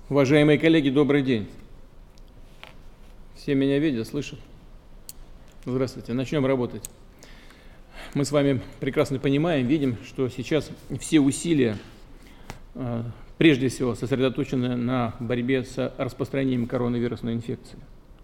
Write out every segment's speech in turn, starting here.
Уважаемые коллеги, добрый день. Все меня видят, слышат? Здравствуйте. Начнем работать. Мы с вами прекрасно понимаем, видим, что сейчас все усилия, прежде всего, сосредоточены на борьбе с распространением коронавирусной инфекции.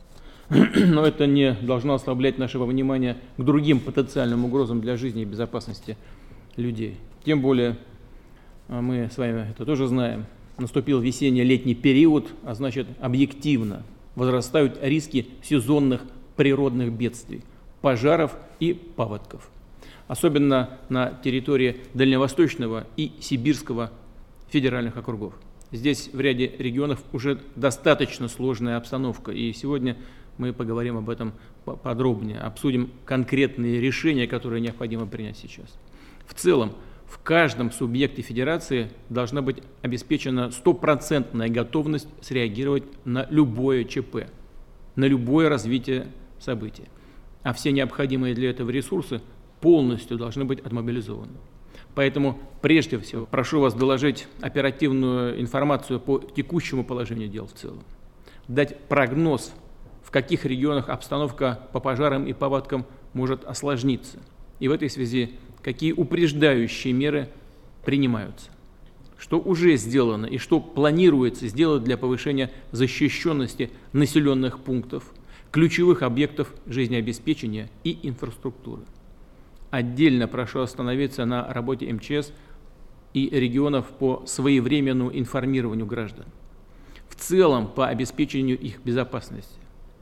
Но это не должно ослаблять нашего внимания к другим потенциальным угрозам для жизни и безопасности людей. Тем более, мы с вами это тоже знаем, наступил весенне-летний период, а значит, объективно возрастают риски сезонных природных бедствий, пожаров и паводков. Особенно на территории Дальневосточного и Сибирского федеральных округов. Здесь в ряде регионов уже достаточно сложная обстановка, и сегодня мы поговорим об этом подробнее, обсудим конкретные решения, которые необходимо принять сейчас. В целом, в каждом субъекте федерации должна быть обеспечена стопроцентная готовность среагировать на любое ЧП, на любое развитие событий. А все необходимые для этого ресурсы полностью должны быть отмобилизованы. Поэтому, прежде всего, прошу вас доложить оперативную информацию по текущему положению дел в целом, дать прогноз, в каких регионах обстановка по пожарам и паводкам может осложниться. И в этой связи какие упреждающие меры принимаются, что уже сделано и что планируется сделать для повышения защищенности населенных пунктов, ключевых объектов жизнеобеспечения и инфраструктуры. Отдельно прошу остановиться на работе МЧС и регионов по своевременному информированию граждан, в целом по обеспечению их безопасности.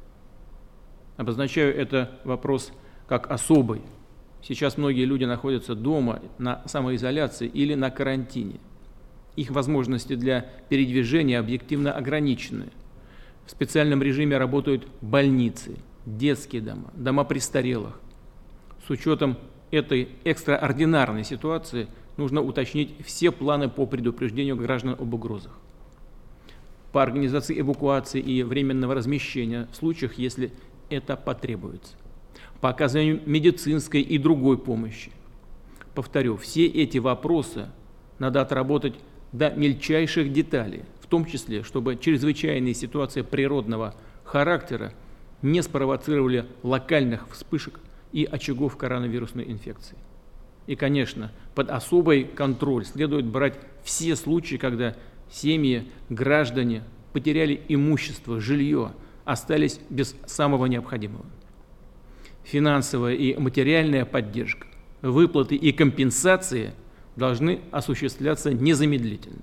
Обозначаю это вопрос как особый. Сейчас многие люди находятся дома на самоизоляции или на карантине. Их возможности для передвижения объективно ограничены. В специальном режиме работают больницы, детские дома, дома престарелых. С учетом этой экстраординарной ситуации нужно уточнить все планы по предупреждению граждан об угрозах, по организации эвакуации и временного размещения в случаях, если это потребуется, по оказанию медицинской и другой помощи. Повторю, все эти вопросы надо отработать до мельчайших деталей, в том числе, чтобы чрезвычайные ситуации природного характера не спровоцировали локальных вспышек и очагов коронавирусной инфекции. И, конечно, под особый контроль следует брать все случаи, когда семьи, граждане потеряли имущество, жилье, остались без самого необходимого. Финансовая и материальная поддержка, выплаты и компенсации должны осуществляться незамедлительно.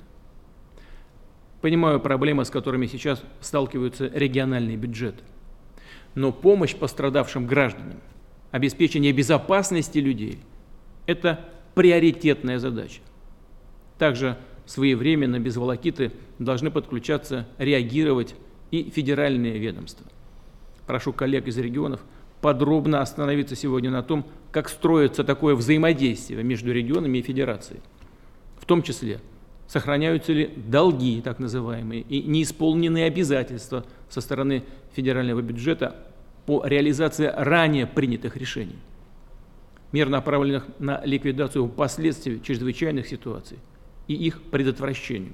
Понимаю проблемы, с которыми сейчас сталкиваются региональные бюджеты, но помощь пострадавшим гражданам, обеспечение безопасности людей – это приоритетная задача. Также своевременно, без волокиты, должны подключаться, реагировать и федеральные ведомства. Прошу коллег из регионов подробно остановиться сегодня на том, как строится такое взаимодействие между регионами и федерацией. В том числе, сохраняются ли долги, так называемые, и неисполненные обязательства со стороны федерального бюджета по реализации ранее принятых решений, мер, направленных на ликвидацию последствий чрезвычайных ситуаций и их предотвращению.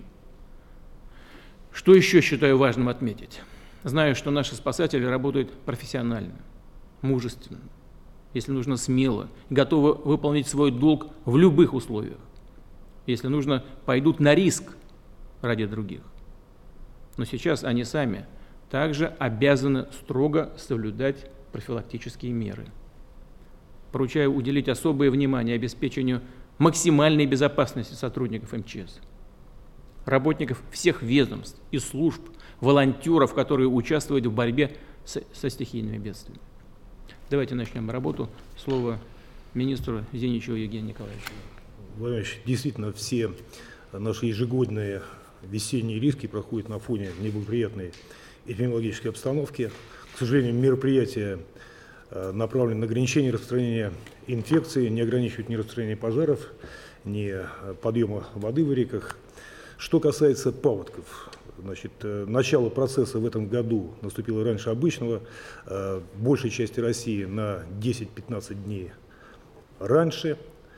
Что еще считаю важным отметить? Знаю, что наши спасатели работают профессионально, мужественно, если нужно смело, готовы выполнить свой долг в любых условиях. Если нужно, пойдут на риск ради других. Но сейчас они сами также обязаны строго соблюдать профилактические меры. Поручаю уделить особое внимание обеспечению максимальной безопасности сотрудников МЧС, работников всех ведомств и служб, волонтеров, которые участвуют в борьбе со стихийными бедствиями. Давайте начнем работу. Слово министру Зиничеву Евгению Николаевичу. Владимир Ильич, действительно, все наши ежегодные весенние риски проходят на фоне неблагоприятной эпидемиологической обстановки. К сожалению, мероприятия направлены на ограничение распространения инфекции, не ограничивают ни распространение пожаров, ни подъема воды в реках. Что касается паводков, значит, начало процесса в этом году наступило раньше обычного, в большей части России на 10-15 дней раньше.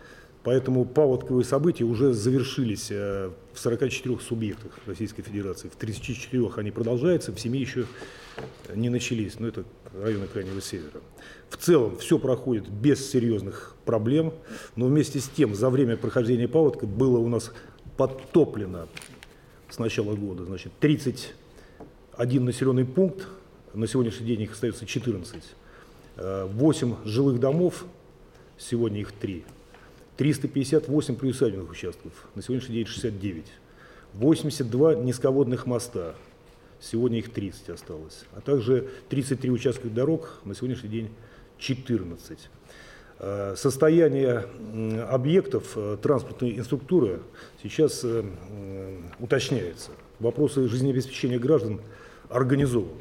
Поэтому паводковые события уже завершились в 44 субъектах Российской Федерации. В 34 они продолжаются, в 7 еще не начались, но это районы Крайнего Севера. В целом все проходит без серьезных проблем, но вместе с тем за время прохождения паводка было у нас подтоплено с начала года, значит, 31 населенный пункт, на сегодняшний день их остается 14, 8 жилых домов, сегодня их 3. 358 приусадебных участков, на сегодняшний день 69, 82 низководных моста, сегодня их 30 осталось, а также 33 участка дорог, на сегодняшний день 14. Состояние объектов транспортной инфраструктуры сейчас уточняется. Вопросы жизнеобеспечения граждан организованы.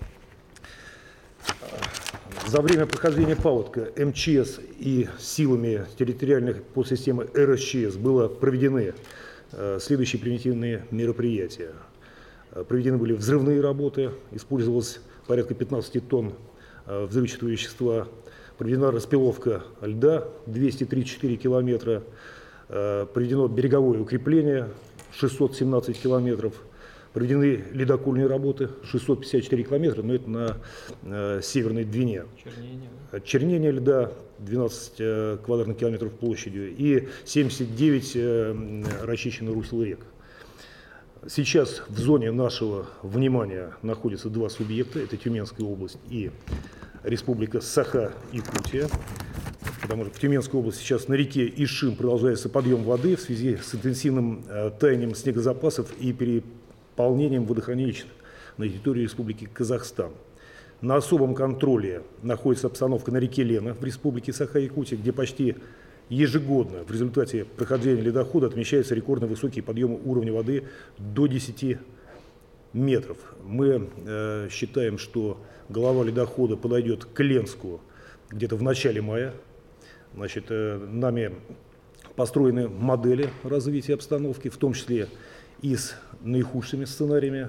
За время прохождения паводка МЧС и силами территориальных подсистемы РСЧС было проведены следующие превентивные мероприятия. Проведены были взрывные работы, использовалось порядка 15 тонн взрывчатого вещества, проведена распиловка льда 234 километра, проведено береговое укрепление 617 километров, проведены ледокольные работы 654 километра, но это на Северной Двине. Чернение льда 12 квадратных километров площадью и 79 расчищенных русел рек. Сейчас в зоне нашего внимания находятся два субъекта, это Тюменская область и Республика Саха-Якутия. Потому что в Тюменской области сейчас на реке Ишим продолжается подъем воды в связи с интенсивным таянием снегозапасов и переполнением водохранилищ на территории Республики Казахстан. На особом контроле находится обстановка на реке Лена в Республике Саха-Якутия, где почти ежегодно в результате прохождения ледохода отмечаются рекордно высокие подъемы уровня воды до 10 метров. Мы считаем, что голова ледохода подойдет к Ленску где-то в начале мая. Значит, нами построены модели развития обстановки, в том числе и с наихудшими сценариями.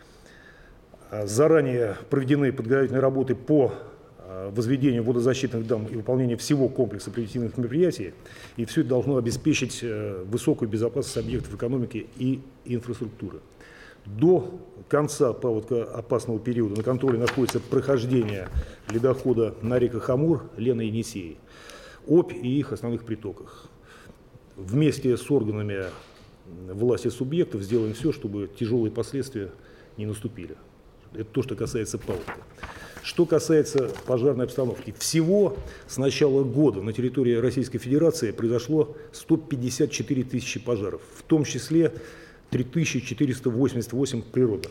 Заранее проведены подготовительные работы по возведению водозащитных дам и выполнению всего комплекса превентивных мероприятий. И все это должно обеспечить высокую безопасность объектов экономики и инфраструктуры. До конца паводкоопасного периода на контроле находится прохождение ледохода на реках Амур, Лена и Енисей, Обь и их основных притоках. Вместе с органами власти субъектов сделаем все, чтобы тяжелые последствия не наступили. Это то, что касается паводка. Что касается пожарной обстановки. Всего с начала года на территории Российской Федерации произошло 154 тысячи пожаров, в том числе 3488 природных.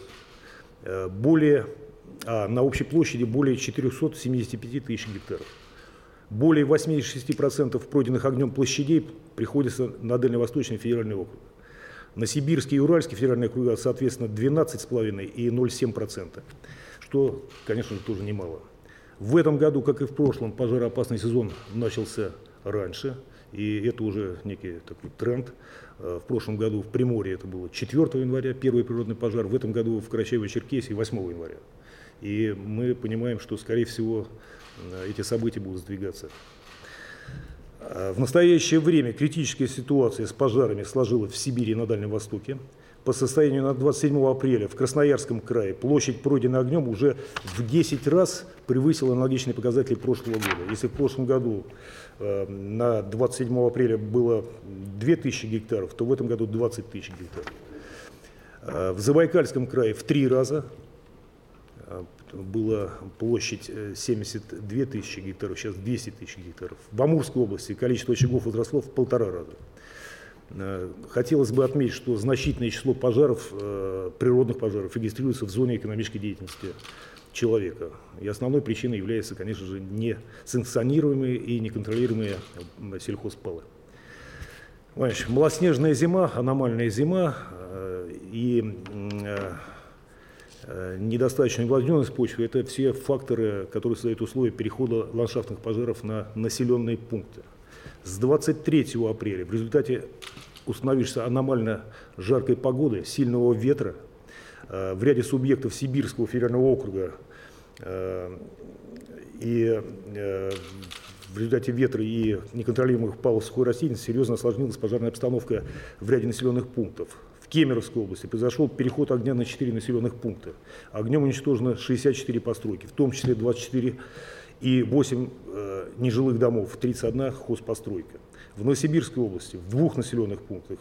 На общей площади более 475 тысяч гектаров. Более 86% пройденных огнем площадей приходится на Дальневосточный федеральный округ. На Сибирский и Уральский федеральные округа, соответственно, 12,5% и 0,7%, что, конечно же, тоже немало. В этом году, как и в прошлом, пожароопасный сезон начался раньше, и это уже некий такой тренд. В прошлом году в Приморье это было 4 января, первый природный пожар, в этом году в Карачаево-Черкесии 8 января. И мы понимаем, что, скорее всего, эти события будут сдвигаться. В настоящее время критическая ситуация с пожарами сложилась в Сибири и на Дальнем Востоке. По состоянию на 27 апреля в Красноярском крае площадь пройденной огнем уже в 10 раз превысила аналогичные показатели прошлого года. Если в прошлом году на 27 апреля было 2000 гектаров, то в этом году 20 тысяч гектаров. В Забайкальском крае в 3 раза. Была площадь 72 тысячи гектаров, сейчас 200 тысяч гектаров. В Амурской области количество очагов возросло в 1,5 раза. Хотелось бы отметить, что значительное число пожаров, природных пожаров, регистрируется в зоне экономической деятельности человека. И основной причиной являются, конечно же, несанкционируемые и неконтролируемые сельхозпалы. Малоснежная зима, аномальная зима и недостаточная увлажненность почвы – это все факторы, которые создают условия перехода ландшафтных пожаров на населенные пункты. С 23 апреля в результате установившейся аномально жаркой погоды, сильного ветра в ряде субъектов Сибирского федерального округа и В результате ветра и неконтролируемых палов сухой растительности серьезно осложнилась пожарная обстановка в ряде населенных пунктов. В Кемеровской области произошел переход огня на 4 населенных пункта. Огнем уничтожено 64 постройки, в том числе 24 и 8 нежилых домов, 31 хозпостройка. В Новосибирской области в 2 населенных пунктах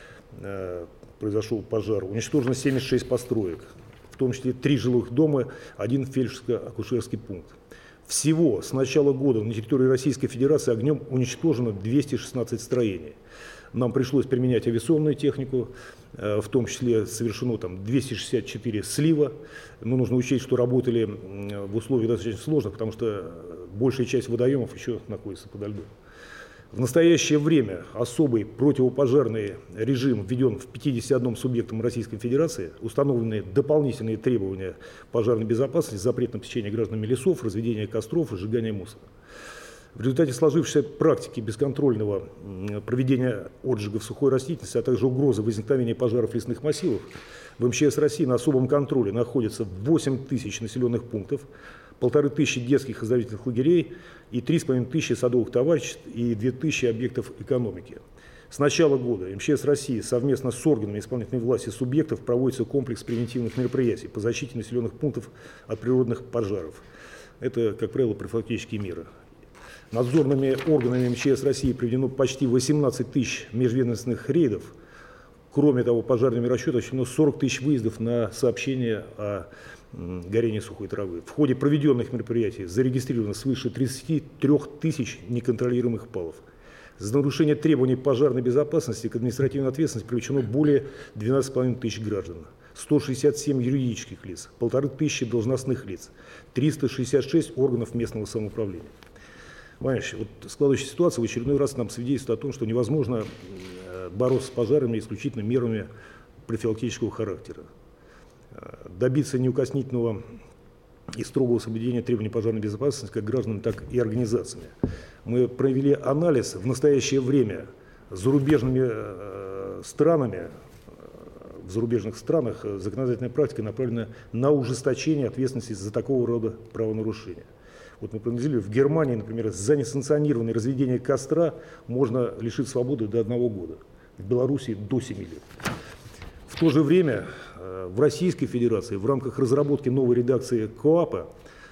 произошел пожар, уничтожено 76 построек, в том числе 3 жилых дома, 1 фельдшерско-акушерский пункт. Всего с начала года на территории Российской Федерации огнем уничтожено 216 строений. Нам пришлось применять авиационную технику, в том числе совершено 264 слива. Но нужно учесть, что работали в условиях достаточно сложных, потому что большая часть водоемов еще находится подо льдом. В настоящее время особый противопожарный режим введен в 51 субъектом Российской Федерации. Установлены дополнительные требования пожарной безопасности, запрет на посещение гражданами лесов, разведение костров и сжигание мусора. В результате сложившейся практики бесконтрольного проведения отжигов сухой растительности, а также угрозы возникновения пожаров лесных массивов, в МЧС России на особом контроле находится 8 тысяч населенных пунктов, 1500 детских оздоровительных лагерей и 3500 садовых товариществ и 2000 объектов экономики. С начала года МЧС России совместно с органами исполнительной власти субъектов проводится комплекс превентивных мероприятий по защите населенных пунктов от природных пожаров. Это, как правило, профилактические меры. Надзорными органами МЧС России проведено почти 18 тысяч межведомственных рейдов. Кроме того, пожарными расчетами осуществлено 40 тысяч выездов на сообщения о горении сухой травы. В ходе проведенных мероприятий зарегистрировано свыше 33 тысяч неконтролируемых палов. За нарушение требований пожарной безопасности к административной ответственности привлечено более 12,5 тысяч граждан, 167 юридических лиц, 1500 должностных лиц, 366 органов местного самоуправления. Понимаешь, вот складывающаяся ситуация в очередной раз нам свидетельствует о том, что невозможно бороться с пожарами исключительно мерами профилактического характера. Добиться неукоснительного и строгого соблюдения требований пожарной безопасности как гражданами, так и организациями. Мы провели анализ в настоящее время зарубежными странами. В зарубежных странах законодательная практика направлена на ужесточение ответственности за такого рода правонарушения. Вот мы проанализировали, в Германии, например, за несанкционированное разведение костра можно лишить свободы до 1 года, в Беларуси до 7 лет. В то же время в Российской Федерации в рамках разработки новой редакции КоАПа,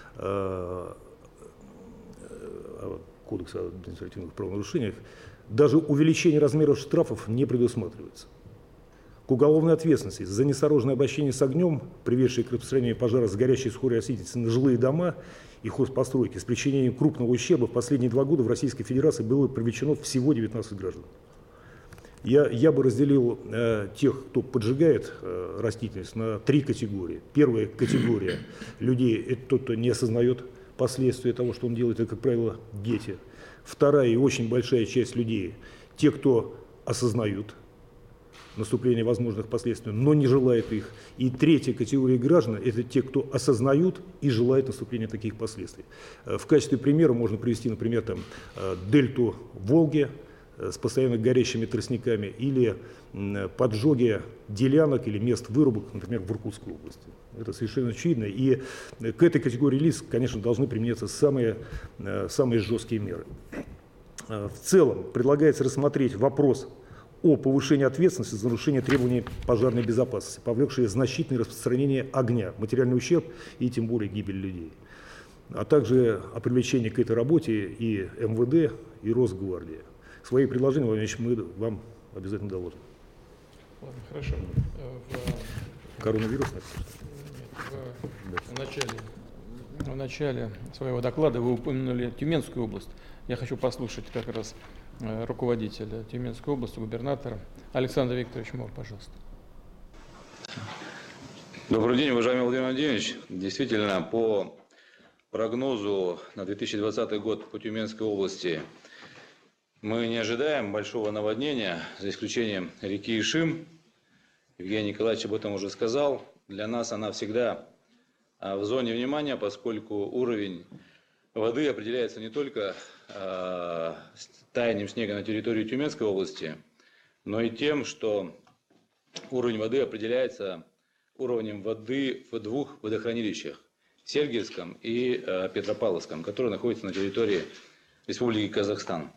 Кодекса об административных правонарушениях, даже увеличение размеров штрафов не предусматривается. К уголовной ответственности за неосторожное обращение с огнем, приведшее к распространению пожара с горящей сухой растительности на жилые дома и хозпостройки с причинением крупного ущерба, в последние 2 года в Российской Федерации было привлечено всего 19 граждан. Я бы разделил тех, кто поджигает растительность, на 3 категории. Первая категория людей – это тот, кто не осознает последствия того, что он делает, это, как правило, дети. Вторая и очень большая часть людей – те, кто осознают наступление возможных последствий, но не желает их. И третья категория граждан – это те, кто осознают и желают наступления таких последствий. В качестве примера можно привести, например, дельту Волги с постоянно горящими тростниками или поджоги делянок или мест вырубок, например, в Иркутской области. Это совершенно очевидно. И к этой категории лиц, конечно, должны применяться самые жесткие меры. В целом предлагается рассмотреть вопрос о повышении ответственности за нарушение требований пожарной безопасности, повлекшее значительное распространение огня, материальный ущерб и тем более гибель людей. А также о привлечении к этой работе и МВД, и Росгвардии. Свои предложения, Владимир Ильич, мы вам обязательно доложим. Ладно, хорошо. Коронавирус? В начале своего доклада вы упомянули Тюменскую область. Я хочу послушать как раз руководителя Тюменской области, губернатора. Александр Викторович Мор, пожалуйста. Добрый день, уважаемый Владимир Владимирович. Действительно, по прогнозу на 2020 год по Тюменской области мы не ожидаем большого наводнения, за исключением реки Ишим. Евгений Николаевич об этом уже сказал. Для нас она всегда в зоне внимания, поскольку уровень воды определяется не только таянием снега на территории Тюменской области, но и тем, что уровень воды определяется уровнем воды в 2 водохранилищах – Сергиевском и Петропавловском, которые находятся на территории Республики Казахстан.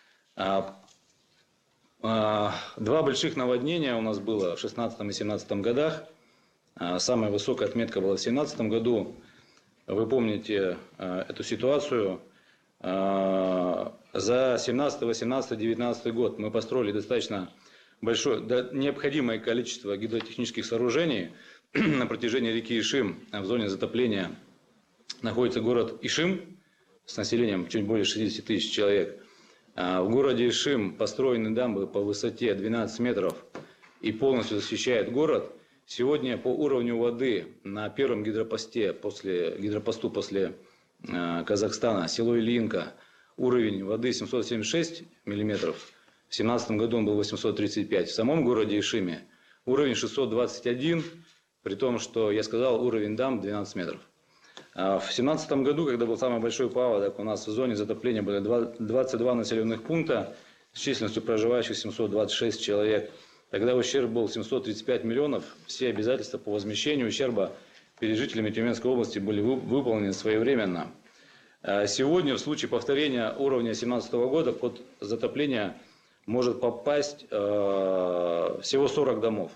Два больших наводнения у нас было в 2016 и 2017 годах. Самая высокая отметка была в 2017 году. Вы помните эту ситуацию. За 2017, 18, 19 год мы построили достаточно большое, необходимое количество гидротехнических сооружений на протяжении реки Ишим. В зоне затопления находится город Ишим с населением чуть более 60 тысяч человек. В городе Ишим построены дамбы по высоте 12 метров и полностью защищает город. Сегодня по уровню воды на первом гидропосту после Казахстана, село Ильинка, уровень воды 776 миллиметров. В 2017 году он был 835. В самом городе Ишиме уровень 621, при том, что я сказал, уровень дам 12 метров. В 2017 году, когда был самый большой паводок, у нас в зоне затопления были 22 населенных пункта с численностью проживающих 726 человек. Тогда ущерб был 735 миллионов. Все обязательства по возмещению ущерба перед жителями Тюменской области были выполнены своевременно. Сегодня в случае повторения уровня 2017 года под затопление может попасть всего 40 домов.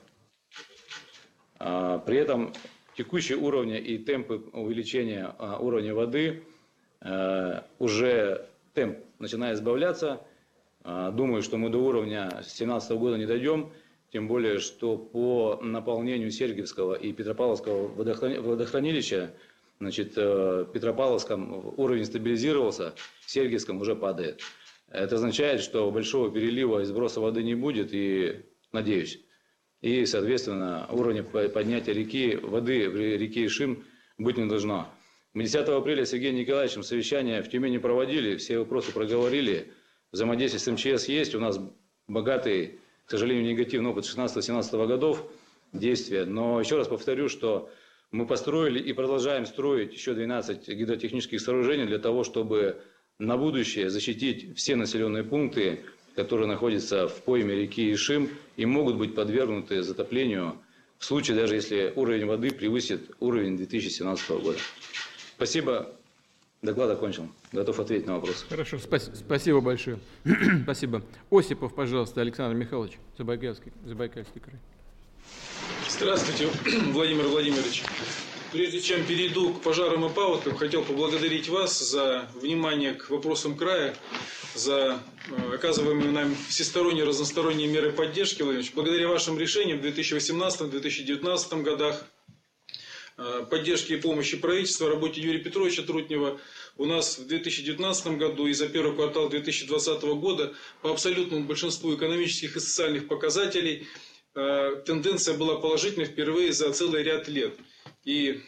При этом текущие уровни и темпы увеличения уровня воды уже темп начинает сбавляться. Думаю, что мы до уровня 2017 года не дойдем, тем более, что по наполнению Сергиевского и Петропавловского водохранилища, значит, в Петропавловском уровень стабилизировался, в Сергиевском уже падает. Это означает, что большого перелива и сброса воды не будет, и, надеюсь, и, соответственно, уровня поднятия воды в реке Ишим быть не должно. Мы 10 апреля с Евгением Николаевичем совещание в Тюмени проводили, все вопросы проговорили. Взаимодействие с МЧС есть, у нас богатый, к сожалению, негативный опыт 16-17 годов действия. Но еще раз повторю, что мы построили и продолжаем строить еще 12 гидротехнических сооружений для того, чтобы на будущее защитить все населенные пункты, которые находятся в пойме реки Ишим и могут быть подвергнуты затоплению в случае, даже если уровень воды превысит уровень 2017 года. Спасибо. Доклад окончен. Готов ответить на вопросы. Хорошо, спасибо большое. Спасибо. Осипов, пожалуйста, Александр Михайлович, Забайкальский край. Здравствуйте, Владимир Владимирович. Прежде чем перейду к пожарам и паводкам, хотел поблагодарить вас за внимание к вопросам края, за оказываемые нам всесторонние, разносторонние меры поддержки. Владимирович, благодаря вашим решениям в 2018-2019 годах, поддержки и помощи правительства, работе Юрия Петровича Трутнева, у нас в 2019 году и за первый квартал 2020 года по абсолютному большинству экономических и социальных показателей тенденция была положительной впервые за целый ряд лет. И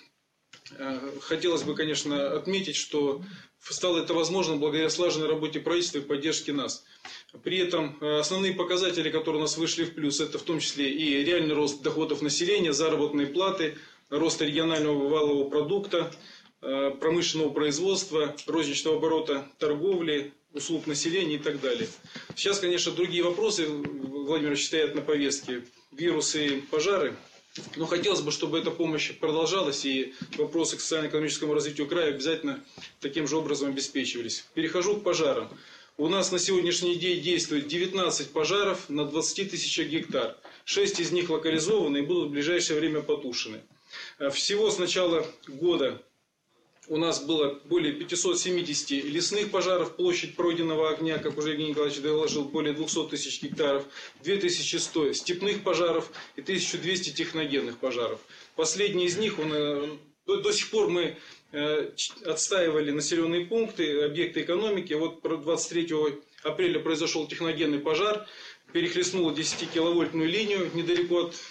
хотелось бы, конечно, отметить, что стало это возможно благодаря слаженной работе правительства и поддержке нас. При этом основные показатели, которые у нас вышли в плюс, это в том числе и реальный рост доходов населения, заработные платы, рост регионального валового продукта, промышленного производства, розничного оборота торговли, услуг населения и так далее. Сейчас, конечно, другие вопросы, Владимир, стоят на повестке, вирусы и пожары. Но хотелось бы, чтобы эта помощь продолжалась и вопросы к социально-экономическому развитию края обязательно таким же образом обеспечивались. Перехожу к пожарам. У нас на сегодняшний день действует 19 пожаров на 20 тысячах гектар. 6 из них локализованы и будут в ближайшее время потушены. Всего с начала года у нас было более 570 лесных пожаров, площадь пройденного огня, как уже Евгений Николаевич доложил, более 200 тысяч гектаров, 2100 степных пожаров и 1200 техногенных пожаров. Последний из них, до сих пор мы отстаивали населенные пункты, объекты экономики. Вот 23 апреля произошел техногенный пожар, перехлестнуло 10-киловольтную линию недалеко от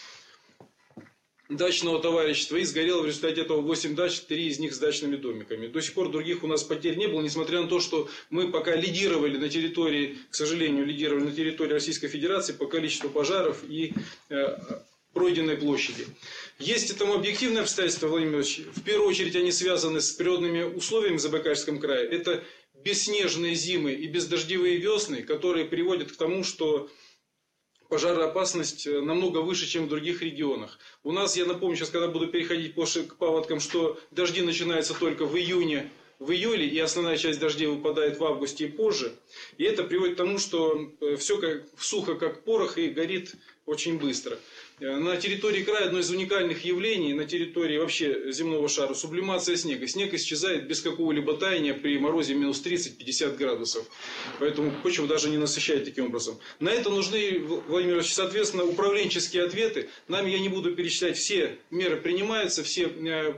дачного товарищества и сгорело в результате этого 8 дач, 3 из них с дачными домиками. До сих пор других у нас потерь не было, несмотря на то, что мы пока лидировали на территории, к сожалению, лидировали на территории Российской Федерации по количеству пожаров и пройденной площади. Есть этому объективные обстоятельства, Владимир Ильич. В первую очередь они связаны с природными условиями в Забайкальском крае. Это бесснежные зимы и бездождевые весны, которые приводят к тому, что пожароопасность намного выше, чем в других регионах. У нас, я напомню, сейчас, когда буду переходить к паводкам, что дожди начинаются только в июне, в июле, и основная часть дождей выпадает в августе и позже. И это приводит к тому, что все как сухо, как порох, и горит очень быстро. На территории края одно из уникальных явлений, на территории вообще земного шара, сублимация снега. Снег исчезает без какого-либо таяния при морозе минус 30-50 градусов. Поэтому почву даже не насыщает таким образом. На это нужны, Владимир Ильич, соответственно, управленческие ответы. Нами, я не буду перечислять, все меры принимаются, все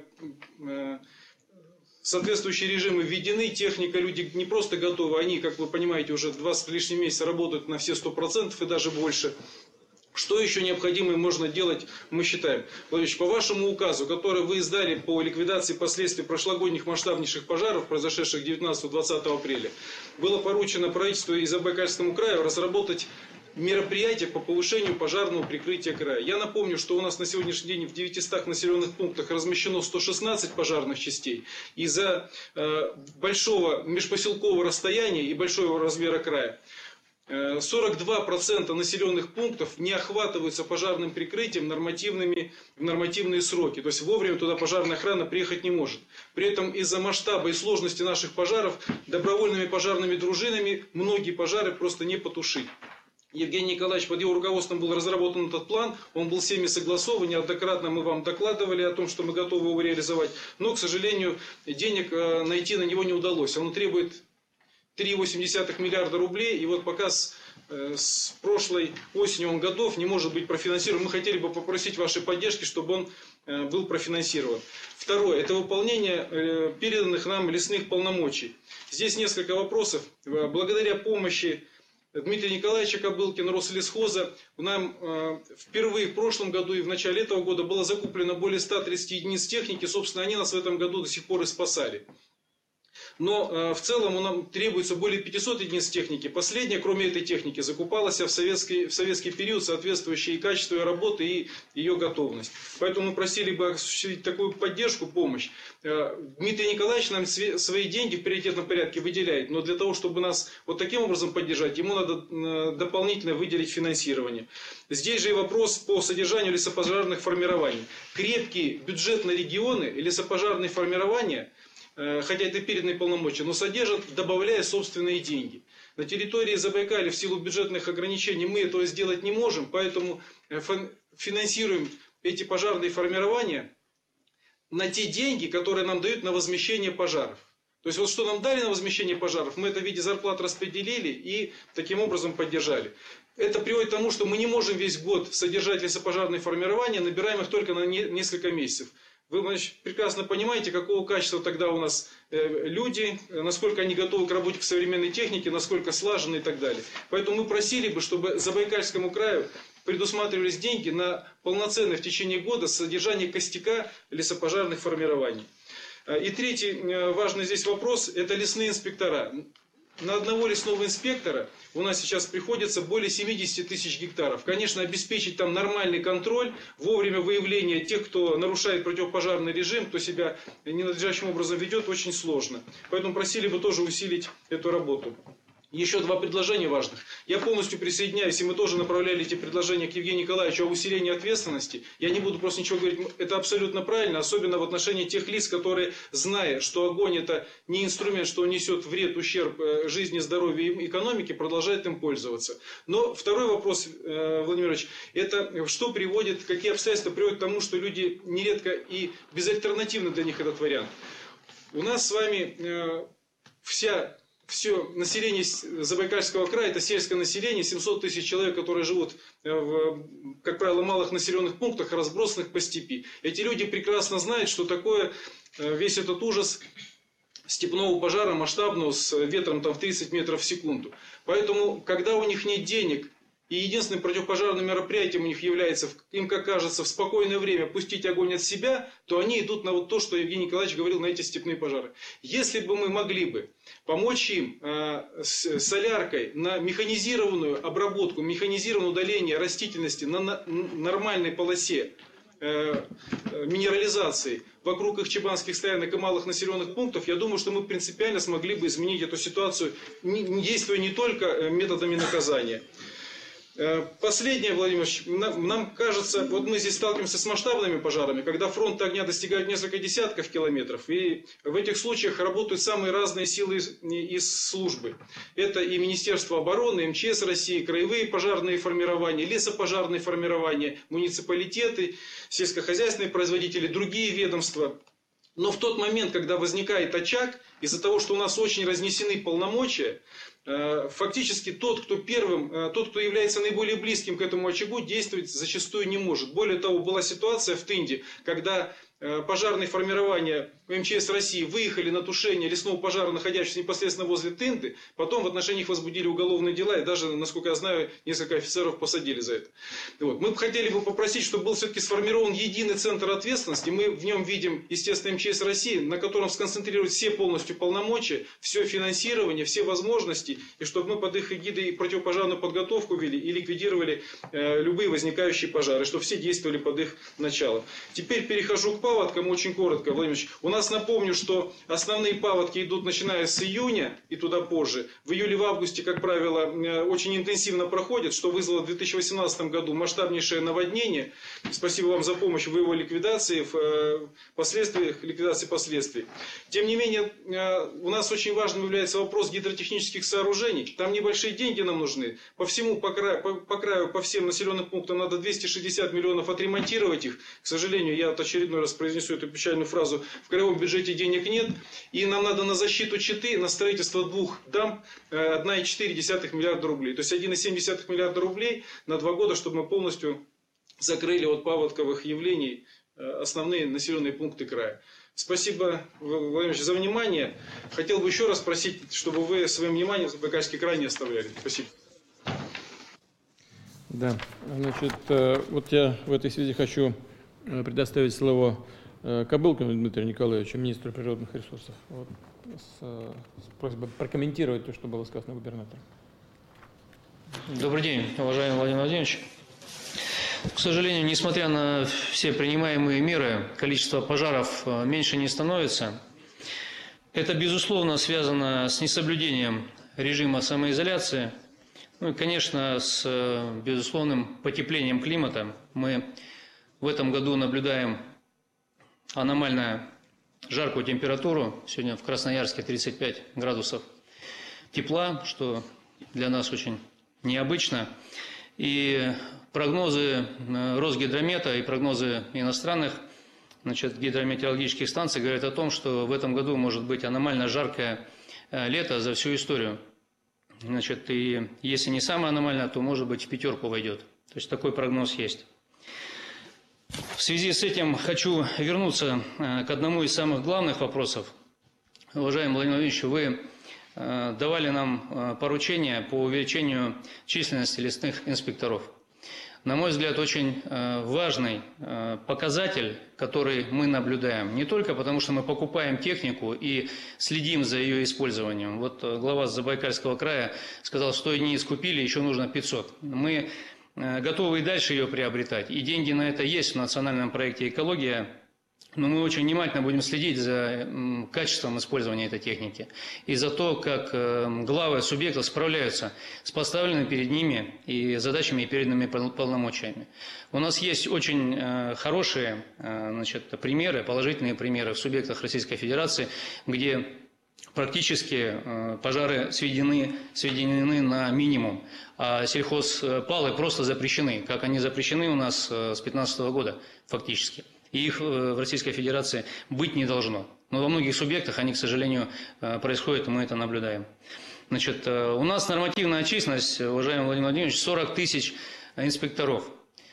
соответствующие режимы введены, техника, люди не просто готовы, они, как вы понимаете, уже 20 с лишним месяца работают на все 100% и даже больше. Что еще необходимо и можно делать, мы считаем. Владимир, по вашему указу, который вы издали по ликвидации последствий прошлогодних масштабнейших пожаров, произошедших 19-20 апреля, было поручено правительству и Забайкальскому краю разработать мероприятия по повышению пожарного прикрытия края. Я напомню, что у нас на сегодняшний день в 900 населенных пунктах размещено 116 пожарных частей. Из-за большого межпоселкового расстояния и большого размера края 42% населенных пунктов не охватываются пожарным прикрытием в нормативные сроки. То есть вовремя туда пожарная охрана приехать не может. При этом из-за масштаба и сложности наших пожаров добровольными пожарными дружинами многие пожары просто не потушить. Евгений Николаевич, под его руководством был разработан этот план, он был всеми согласован, неоднократно мы вам докладывали о том, что мы готовы его реализовать, но, к сожалению, денег найти на него не удалось. Он требует 3,8 миллиарда рублей, и вот пока с прошлой осени он готов, не может быть профинансирован. Мы хотели бы попросить вашей поддержки, чтобы он был профинансирован. Второе, это выполнение переданных нам лесных полномочий. Здесь несколько вопросов. Благодаря помощи Дмитрия Николаевича Кобылкина, Рослесхоза, нам впервые в прошлом году и в начале этого года было закуплено более 130 единиц техники. Собственно, они нас в этом году до сих пор и спасали. Но в целом нам требуется более 500 единиц техники. Последняя, кроме этой техники, закупалась в советский период, соответствующей и качеству ее работы, и ее готовность. Поэтому мы просили бы осуществить такую поддержку, помощь. Дмитрий Николаевич нам свои деньги в приоритетном порядке выделяет, но для того, чтобы нас вот таким образом поддержать, ему надо дополнительно выделить финансирование. Здесь же и вопрос по содержанию лесопожарных формирований. Крепкие бюджетные регионы и лесопожарные формирования, хотя это переданные полномочия, но содержат, добавляя собственные деньги. На территории Забайкалья в силу бюджетных ограничений мы этого сделать не можем, поэтому финансируем эти пожарные формирования на те деньги, которые нам дают на возмещение пожаров. То есть вот что нам дали на возмещение пожаров, мы это в виде зарплат распределили и таким образом поддержали. Это приводит к тому, что мы не можем весь год содержать лесопожарные формирования, набираем их только на несколько месяцев. Вы, значит, прекрасно понимаете, какого качества тогда у нас люди, насколько они готовы к работе в современной технике, насколько слажены и так далее. Поэтому мы просили бы, чтобы Забайкальскому краю предусматривались деньги на полноценное в течение года содержание костяка лесопожарных формирований. И третий важный здесь вопрос – это лесные инспектора. На одного лесного инспектора у нас сейчас приходится более 70 тысяч гектаров. Конечно, обеспечить там нормальный контроль, вовремя выявление тех, кто нарушает противопожарный режим, кто себя ненадлежащим образом ведет, очень сложно. Поэтому просили бы тоже усилить эту работу. Еще два предложения важных. Я полностью присоединяюсь, и мы тоже направляли эти предложения к Евгению Николаевичу о усилении ответственности. Я не буду просто ничего говорить, это абсолютно правильно, особенно в отношении тех лиц, которые, зная, что огонь это не инструмент, что он несет вред, ущерб жизни, здоровью и экономике, продолжают им пользоваться. Но второй вопрос, Владимир Ильич, это что приводит, какие обстоятельства приводят к тому, что люди нередко и безальтернативно для них этот вариант. У нас с вами все население Забайкальского края, это сельское население, 700 тысяч человек, которые живут в, как правило, малых населенных пунктах, разбросанных по степи. Эти люди прекрасно знают, что такое весь этот ужас степного пожара масштабного с ветром там, в 30 метров в секунду. Поэтому, когда у них нет денег, и единственным противопожарным мероприятием у них является, им как кажется, в спокойное время пустить огонь от себя, то они идут на вот то, что Евгений Николаевич говорил, на эти степные пожары. Если бы мы могли бы помочь им с соляркой на механизированную обработку, механизированное удаление растительности на нормальной полосе минерализации вокруг их чебанских стоянок и малых населенных пунктов, я думаю, что мы принципиально смогли бы изменить эту ситуацию, действуя не только методами наказания. Последнее, Владимир Ильич, нам кажется, вот мы здесь сталкиваемся с масштабными пожарами, когда фронты огня достигают несколько десятков километров, и в этих случаях работают самые разные силы из службы. Это и Министерство обороны, МЧС России, краевые пожарные формирования, лесопожарные формирования, муниципалитеты, сельскохозяйственные производители, другие ведомства. Но в тот момент, когда возникает очаг, из-за того, что у нас очень разнесены полномочия, фактически тот, кто является наиболее близким к этому очагу, действовать зачастую не может. Более того, была ситуация в Тынде, когда пожарные формирования МЧС России выехали на тушение лесного пожара, находящегося непосредственно возле Тынды, потом в отношении их возбудили уголовные дела, и даже, насколько я знаю, несколько офицеров посадили за это. Вот. Мы хотели бы попросить, чтобы был все-таки сформирован единый центр ответственности. Мы в нем видим, естественно, МЧС России, на котором сконцентрировать все полностью полномочия, все финансирование, все возможности, и чтобы мы под их эгидой противопожарную подготовку вели и ликвидировали любые возникающие пожары, чтобы все действовали под их началом. Теперь перехожу к паводкам очень коротко, Владимир Ильич. У нас, напомню, что основные паводки идут начиная с июня и туда позже. В июле, в августе, как правило, очень интенсивно проходят, что вызвало в 2018 году масштабнейшее наводнение. Спасибо вам за помощь в его ликвидации, в ликвидации последствий. Тем не менее, у нас очень важным является вопрос гидротехнических сооружений. Там небольшие деньги нам нужны. По краю, по всем населенным пунктам надо 260 миллионов отремонтировать их. К сожалению, я очередной раз произнесу эту печальную фразу: в краевом бюджете денег нет, и нам надо на защиту Читы, на строительство 2 дамб 1,4 миллиарда рублей. То есть 1,7 миллиарда рублей на 2 года, чтобы мы полностью закрыли от паводковых явлений основные населенные пункты края. Спасибо, Владимир Ильич, за внимание. Хотел бы еще раз просить, чтобы вы своим вниманием Забайкальский край не оставляли. Спасибо. Да, значит, вот я в этой связи хочу предоставить слово Кобылкину Дмитрию Николаевичу, министру природных ресурсов, вот, с просьбой прокомментировать то, что было сказано губернатором. Добрый день, уважаемый Владимир Владимирович. К сожалению, несмотря на все принимаемые меры, количество пожаров меньше не становится. Это, безусловно, связано с несоблюдением режима самоизоляции, ну и, конечно, с безусловным потеплением климата. Мы в этом году наблюдаем аномально жаркую температуру. Сегодня в Красноярске 35 градусов тепла, что для нас очень необычно. И прогнозы Росгидромета и прогнозы иностранных гидрометеорологических станций говорят о том, что в этом году может быть аномально жаркое лето за всю историю. И если не самое аномальное, то, может быть, в 5 войдет. То есть такой прогноз есть. В связи с этим хочу вернуться к одному из самых главных вопросов. Уважаемый Владимир Владимирович, вы давали нам поручение по увеличению численности лесных инспекторов. На мой взгляд, очень важный показатель, который мы наблюдаем. Не только потому, что мы покупаем технику и следим за ее использованием. Вот глава Забайкальского края сказал, 100 единиц скупили, еще нужно 500. Мы готовы и дальше ее приобретать. И деньги на это есть в национальном проекте «Экология». Но мы очень внимательно будем следить за качеством использования этой техники и за то, как главы субъектов справляются с поставленными перед ними и задачами и переданными полномочиями. У нас есть очень хорошие примеры, положительные примеры в субъектах Российской Федерации, где практически пожары сведены на минимум, а сельхозпалы просто запрещены, как они запрещены у нас с 2015 года фактически. И их в Российской Федерации быть не должно. Но во многих субъектах они, к сожалению, происходят, и мы это наблюдаем. У нас нормативная численность, уважаемый Владимир Владимирович, 40 тысяч инспекторов.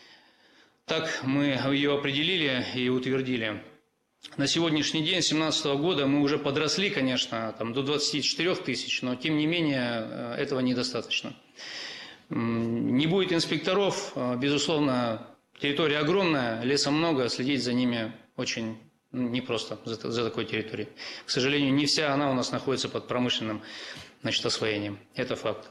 Так мы ее определили и утвердили. На сегодняшний день, с 2017 года, мы уже подросли, конечно, до 24 тысяч, но тем не менее этого недостаточно. Не будет инспекторов, безусловно, территория огромная, леса много, следить за ними очень непросто, за такой территорией. К сожалению, не вся она у нас находится под промышленным освоением. Это факт.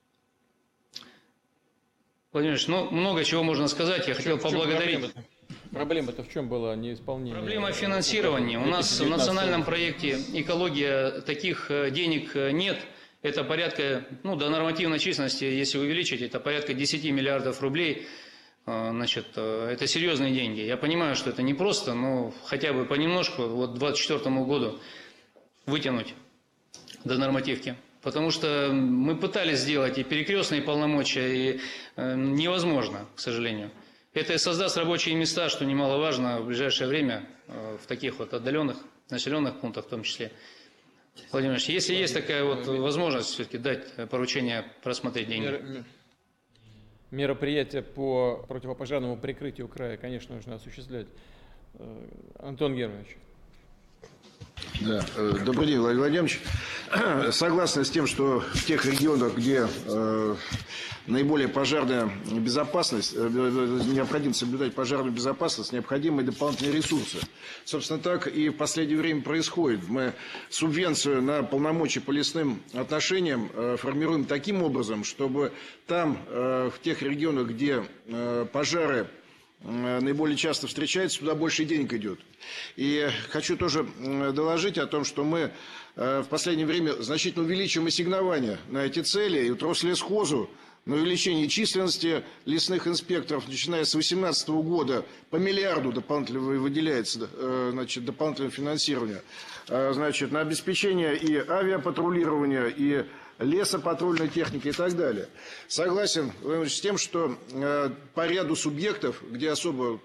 Владимир Ильич, много чего можно сказать. Я хотел поблагодарить. Проблема-то в чем была неисполнение? Проблема финансирования. У нас в национальном проекте «Экология» таких денег нет. Это порядка, до нормативной численности, если увеличить, это порядка 10 миллиардов рублей. Значит, это серьезные деньги. Я понимаю, что это непросто, но хотя бы понемножку вот к 2024 году вытянуть до нормативки. Потому что мы пытались сделать и перекрестные полномочия, и невозможно, к сожалению. Это и создаст рабочие места, что немаловажно в ближайшее время в таких вот отдаленных населенных пунктах в том числе. Владимир Ильич, если есть такая вот возможность все-таки дать поручение просмотреть деньги. Мероприятия по противопожарному прикрытию края, конечно, нужно осуществлять. Антон Германович. Да. Добрый день, Владимир Владимирович. Согласны с тем, что в тех регионах, где наиболее пожарная безопасность, необходимо соблюдать пожарную безопасность, необходимы дополнительные ресурсы. Собственно, так и в последнее время происходит. Мы субвенцию на полномочия по лесным отношениям формируем таким образом, чтобы там, в тех регионах, где пожары наиболее часто встречается, туда больше денег идет. И хочу тоже доложить о том, что мы в последнее время значительно увеличиваем ассигнования на эти цели. И вот Рослесхозу на увеличение численности лесных инспекторов, начиная с 2018 года, по миллиарду дополнительно выделяется дополнительное финансирование. На обеспечение и авиапатрулирования, и лесопатрульной техники и так далее. Согласен с тем, что по ряду субъектов, где особо,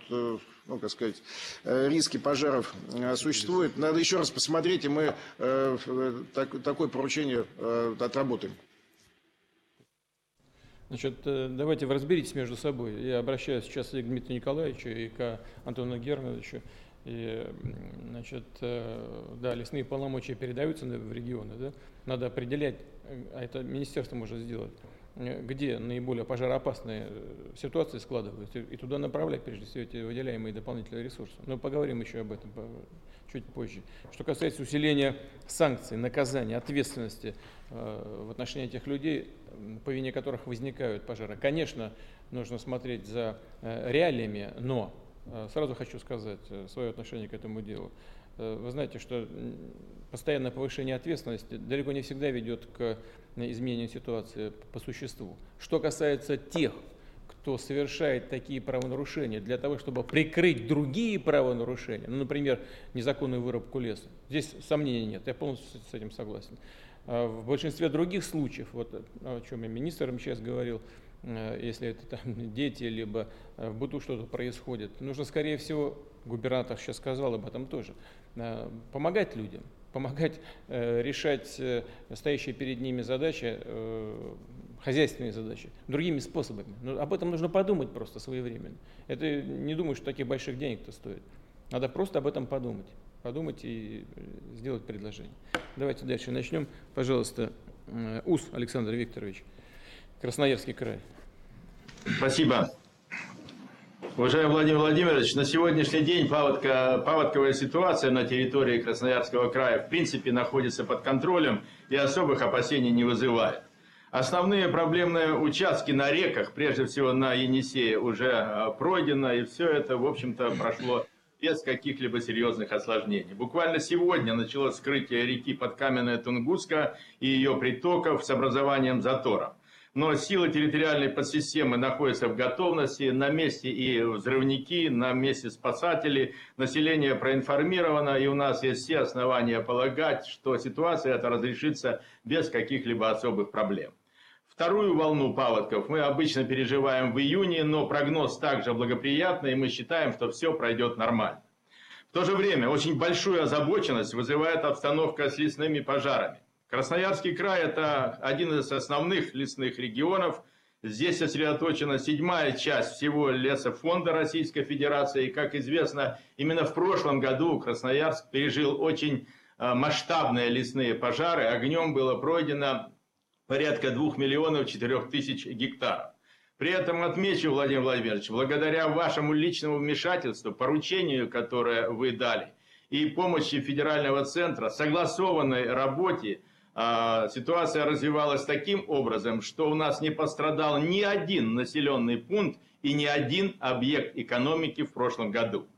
риски пожаров существуют, надо еще раз посмотреть, и мы такое поручение отработаем. Давайте вы разберитесь между собой. Я обращаюсь сейчас и к Дмитрию Николаевичу, и к Антону Германовичу. И, лесные полномочия передаются в регионы, да? Надо определять, а это министерство может сделать, где наиболее пожароопасные ситуации складываются, и туда направлять, прежде всего, эти выделяемые дополнительные ресурсы. Но поговорим еще об этом чуть позже. Что касается усиления санкций, наказания, ответственности в отношении этих людей, по вине которых возникают пожары, конечно, нужно смотреть за реалиями, но сразу хочу сказать свое отношение к этому делу. Вы знаете, что постоянное повышение ответственности далеко не всегда ведет к изменению ситуации по существу. Что касается тех, кто совершает такие правонарушения для того, чтобы прикрыть другие правонарушения, например, незаконную вырубку леса, здесь сомнений нет, я полностью с этим согласен. В большинстве других случаев, вот о чем я министром сейчас говорил, если это там дети, либо в быту что-то происходит, нужно, скорее всего, губернатор сейчас сказал об этом тоже, помогать людям, помогать решать стоящие перед ними задачи, хозяйственные задачи, другими способами. Но об этом нужно подумать просто своевременно. Это не думаю, что таких больших денег-то стоит. Надо просто об этом подумать и сделать предложение. Давайте дальше начнем. Пожалуйста, Ус Александр Викторович, Красноярский край. Спасибо. Уважаемый Владимир Владимирович, на сегодняшний день паводковая ситуация на территории Красноярского края в принципе находится под контролем и особых опасений не вызывает. Основные проблемные участки на реках, прежде всего на Енисее, уже пройдено, и все это, в общем-то, прошло без каких-либо серьезных осложнений. Буквально сегодня началось вскрытие реки Подкаменная Тунгуска и ее притоков с образованием затора. Но силы территориальной подсистемы находятся в готовности, на месте и взрывники, на месте спасатели, население проинформировано, и у нас есть все основания полагать, что ситуация эта разрешится без каких-либо особых проблем. Вторую волну паводков мы обычно переживаем в июне, но прогноз также благоприятный, и мы считаем, что все пройдет нормально. В то же время очень большую озабоченность вызывает обстановка с лесными пожарами. Красноярский край – это один из основных лесных регионов. Здесь сосредоточена 7-я часть всего лесофонда Российской Федерации. И, как известно, именно в прошлом году Красноярск пережил очень масштабные лесные пожары. Огнем было пройдено порядка 2 400 000 гектаров. При этом отмечу, Владимир Владимирович, благодаря вашему личному вмешательству, поручению, которое вы дали, и помощи федерального центра, согласованной работе, ситуация развивалась таким образом, что у нас не пострадал ни один населенный пункт и ни один объект экономики в прошлом году.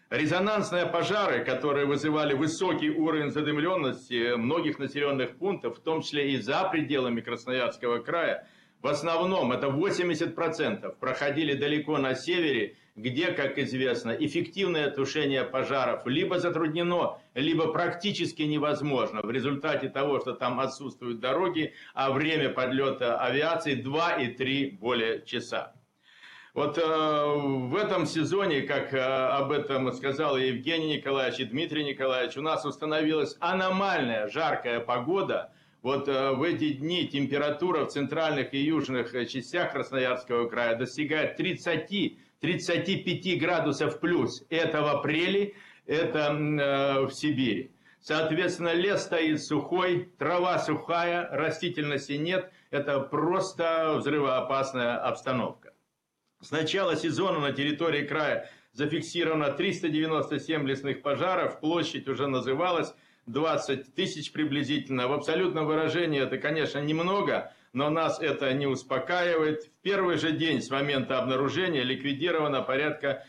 Резонансные пожары, которые вызывали высокий уровень задымленности многих населенных пунктов, в том числе и за пределами Красноярского края, в основном это 80% проходили далеко на севере, где, как известно, эффективное тушение пожаров либо затруднено, либо практически невозможно в результате того, что там отсутствуют дороги, а время подлета авиации 2 и 3 более часа. Вот в этом сезоне, как об этом сказал и Евгений Николаевич, и Дмитрий Николаевич, у нас установилась аномальная жаркая погода. Вот в эти дни температура в центральных и южных частях Красноярского края достигает 30-35 градусов плюс. Это в апреле, это в Сибири. Соответственно, лес стоит сухой, трава сухая, растительности нет. Это просто взрывоопасная обстановка. С начала сезона на территории края зафиксировано 397 лесных пожаров, площадь уже называлась 20 тысяч приблизительно. В абсолютном выражении это, конечно, немного, но нас это не успокаивает. В первый же день с момента обнаружения ликвидировано порядка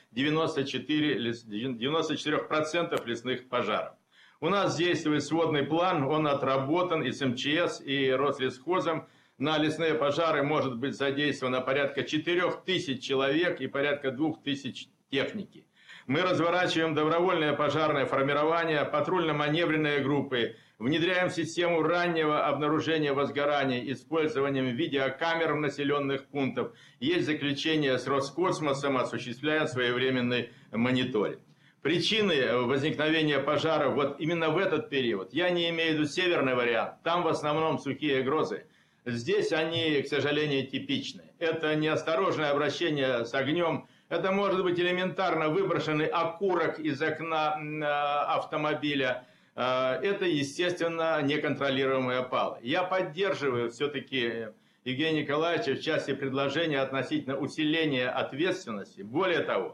94% лесных пожаров. У нас действует сводный план, он отработан и с МЧС, и Рослесхозом. На лесные пожары может быть задействовано порядка 4000 человек и порядка 2000 техники. Мы разворачиваем добровольное пожарное формирование, патрульно-маневренные группы, внедряем систему раннего обнаружения возгорания использованием видеокамер в населенных пунктах. Есть заключение с Роскосмосом, осуществляем своевременный мониторинг. Причины возникновения пожаров вот именно в этот период, я не имею в виду северный вариант, там в основном сухие грозы. Здесь они, к сожалению, типичны. Это неосторожное обращение с огнем, это может быть элементарно выброшенный окурок из окна автомобиля. Это, естественно, неконтролируемые опалы. Я поддерживаю все-таки Евгения Николаевича в части предложения относительно усиления ответственности. Более того,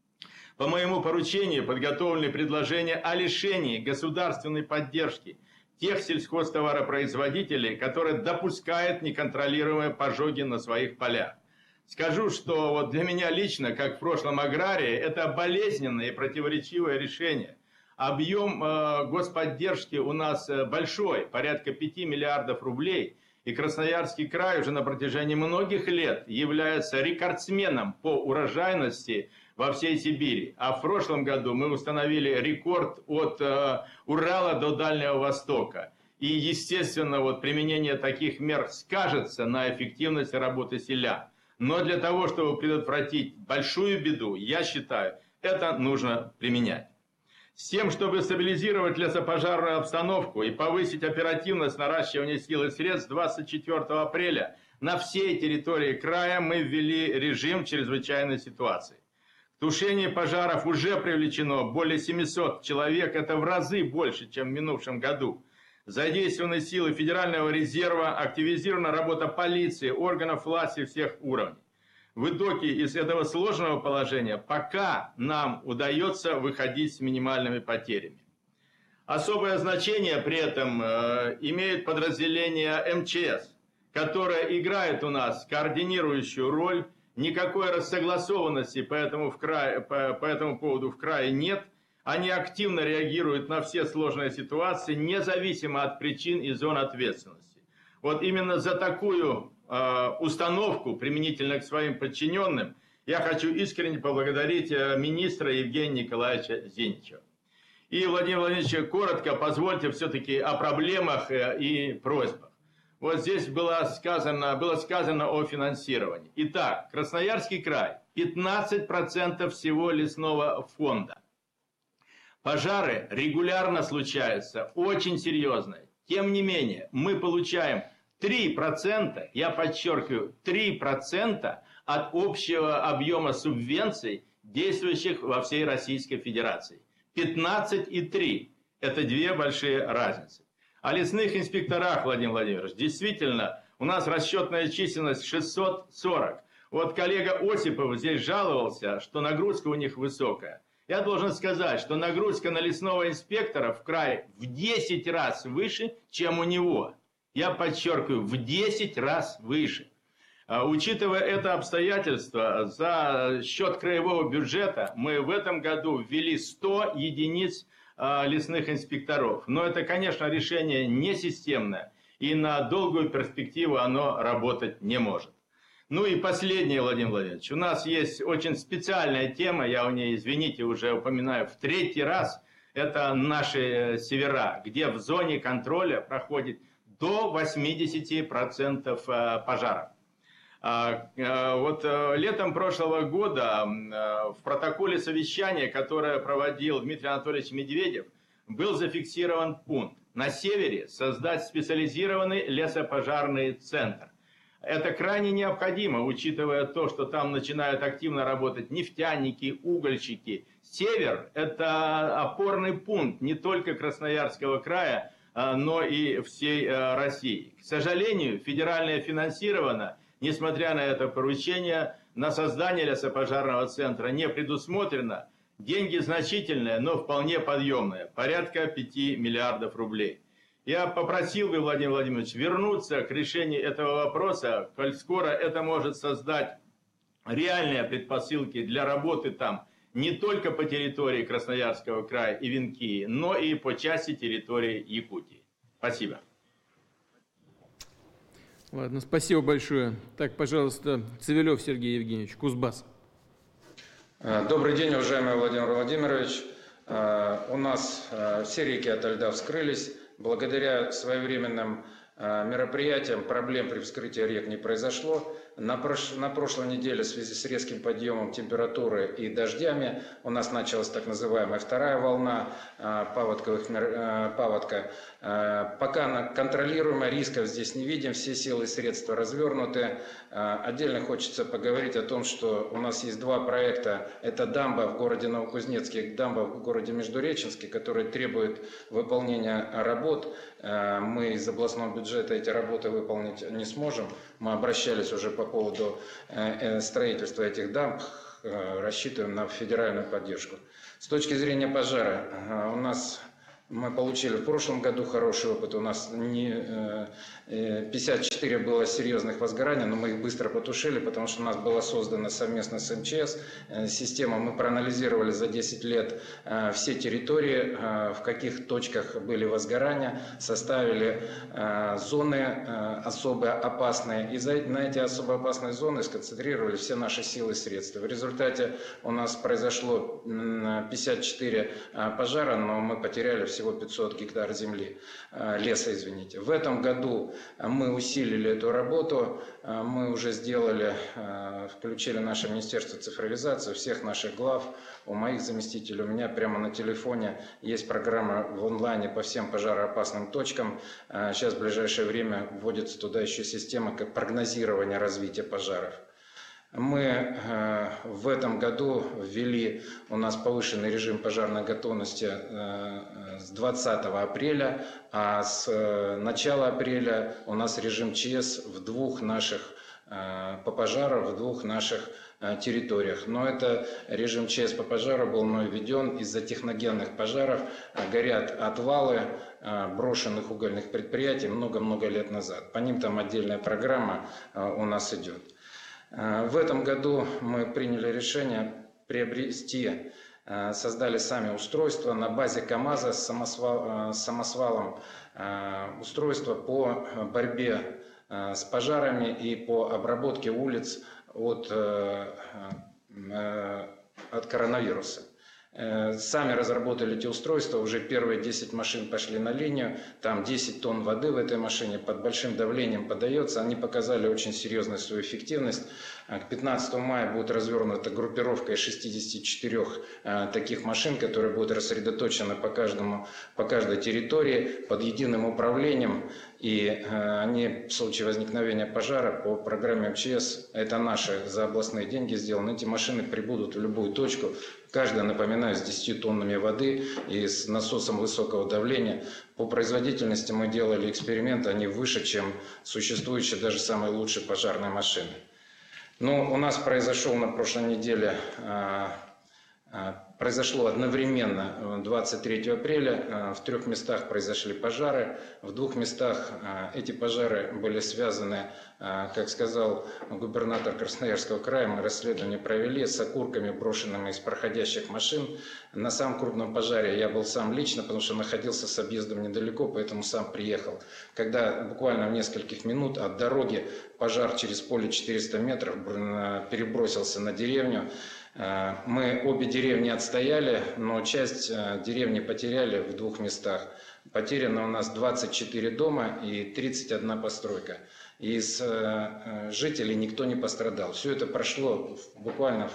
по моему поручению подготовлены предложения о лишении государственной поддержки тех сельхозтоваропроизводителей, которые допускают неконтролируемые пожоги на своих полях. Скажу, что вот для меня лично, как в прошлом аграрии, это болезненное и противоречивое решение. Объем господдержки у нас большой, порядка 5 миллиардов рублей, и Красноярский край уже на протяжении многих лет является рекордсменом по урожайности во всей Сибири. А в прошлом году мы установили рекорд от Урала до Дальнего Востока. И, естественно, вот применение таких мер скажется на эффективности работы селян. Но для того, чтобы предотвратить большую беду, я считаю, это нужно применять. С тем, чтобы стабилизировать лесопожарную обстановку и повысить оперативность наращивания сил и средств, 24 апреля на всей территории края мы ввели режим чрезвычайной ситуации. К тушению пожаров уже привлечено более 700 человек, это в разы больше, чем в минувшем году. Задействованы силы Федерального резерва, активизирована работа полиции, органов власти всех уровней. В итоге из этого сложного положения пока нам удается выходить с минимальными потерями. Особое значение при этом имеет подразделение МЧС, которое играет у нас координирующую роль. Никакой рассогласованности по этому поводу в крае нет. Они активно реагируют на все сложные ситуации, независимо от причин и зон ответственности. Вот именно за такую установку, применительно к своим подчиненным, я хочу искренне поблагодарить министра Евгения Николаевича Зиничева. И, Владимир Владимирович, коротко позвольте все-таки о проблемах и просьбах. Вот здесь было сказано о финансировании. Итак, Красноярский край, 15% всего лесного фонда. Пожары регулярно случаются, очень серьезные. Тем не менее, мы получаем 3%, я подчеркиваю, 3% от общего объема субвенций, действующих во всей Российской Федерации. 15 и 3 – это две большие разницы. О лесных инспекторах, Владимир Владимирович, действительно, у нас расчетная численность 640. Вот коллега Осипов здесь жаловался, что нагрузка у них высокая. Я должен сказать, что нагрузка на лесного инспектора в крае в 10 раз выше, чем у него. Я подчеркиваю, в 10 раз выше. Учитывая это обстоятельство, за счет краевого бюджета мы в этом году ввели 100 единиц лесных инспекторов. Но это, конечно, решение не системное, и на долгую перспективу оно работать не может. Ну и последнее, Владимир Владимирович, у нас есть очень специальная тема, я о ней, извините, уже упоминаю в третий раз, это наши севера, где в зоне контроля проходит до 80% пожаров. Вот летом прошлого года в протоколе совещания, которое проводил Дмитрий Анатольевич Медведев, был зафиксирован пункт: на севере создать специализированный лесопожарный центр. Это крайне необходимо, учитывая то, что там начинают активно работать нефтяники, угольщики. Север – это опорный пункт не только Красноярского края, но и всей России. К сожалению, федеральное финансирование, несмотря на это поручение, на создание лесопожарного центра не предусмотрено. Деньги значительные, но вполне подъемные, порядка 5 миллиардов рублей. Я попросил бы, Владимир Владимирович, вернуться к решению этого вопроса, коль скоро это может создать реальные предпосылки для работы там не только по территории Красноярского края и Венкии, но и по части территории Якутии. Спасибо. Ладно, спасибо большое. Так, пожалуйста, Цивилев Сергей Евгеньевич, Кузбасс. Добрый день, уважаемый Владимир Владимирович. У нас все реки ото льда вскрылись. Благодаря своевременным мероприятиям проблем при вскрытии рек не произошло. На прошлой неделе в связи с резким подъемом температуры и дождями у нас началась так называемая вторая волна паводка. Пока контролируемо, рисков здесь не видим, все силы и средства развернуты. Отдельно хочется поговорить о том, что у нас есть два проекта. Это дамба в городе Новокузнецке, дамба в городе Междуреченске, которые требуют выполнения работ. Мы из областного бюджета эти работы выполнить не сможем. Мы обращались уже по поводу строительства этих дамб, рассчитываем на федеральную поддержку. С точки зрения пожара, мы получили в прошлом году хороший опыт. У нас 54 было серьезных возгораний, но мы их быстро потушили, потому что у нас была создана совместно с МЧС система. Мы проанализировали за 10 лет все территории, в каких точках были возгорания, составили зоны особо опасные. И на эти особо опасные зоны сконцентрировали все наши силы и средства. В результате у нас произошло 54 пожара, но мы потеряли всего 500 гектар земли, леса, извините. В этом году мы усилили эту работу, мы уже включили наше Министерство цифровизации, всех наших глав, у моих заместителей, у меня прямо на телефоне есть программа в онлайне по всем пожароопасным точкам. Сейчас в ближайшее время вводится туда еще система как прогнозирование развития пожаров. Мы в этом году ввели у нас повышенный режим пожарной готовности с 20 апреля, а с начала апреля у нас режим ЧС по пожарам в двух наших территориях. Но это режим ЧС по пожару был мной введен из-за техногенных пожаров. Горят отвалы брошенных угольных предприятий много-много лет назад. По ним там отдельная программа у нас идет. В этом году мы приняли решение создали сами устройство на базе КАМАЗа с самосвалом, устройство по борьбе с пожарами и по обработке улиц от коронавируса. Сами разработали эти устройства, уже первые 10 машин пошли на линию, там 10 тонн воды в этой машине под большим давлением подается, они показали очень серьезную свою эффективность. К 15 мая будет развернута группировка из 64 таких машин, которые будут рассредоточены по каждой территории под единым управлением, и они в случае возникновения пожара по программе МЧС, это наши за областные деньги сделаны, эти машины прибудут в любую точку. Каждая, напоминаю, с 10 тоннами воды и с насосом высокого давления. По производительности мы делали эксперимент, они выше, чем существующие даже самые лучшие пожарные машины. Но у нас произошел на прошлой неделе произошло одновременно 23 апреля. В 3 местах произошли пожары. В 2 местах эти пожары были связаны, как сказал губернатор Красноярского края, мы расследование провели, с окурками, брошенными из проходящих машин. На самом крупном пожаре я был сам лично, потому что находился с объездом недалеко, поэтому сам приехал. Когда буквально в нескольких минут от дороги пожар через поле 400 метров перебросился на деревню. Мы обе деревни отстояли, но часть деревни потеряли в 2 местах. Потеряно у нас 24 дома и 31 постройка. Из жителей никто не пострадал. Все это прошло буквально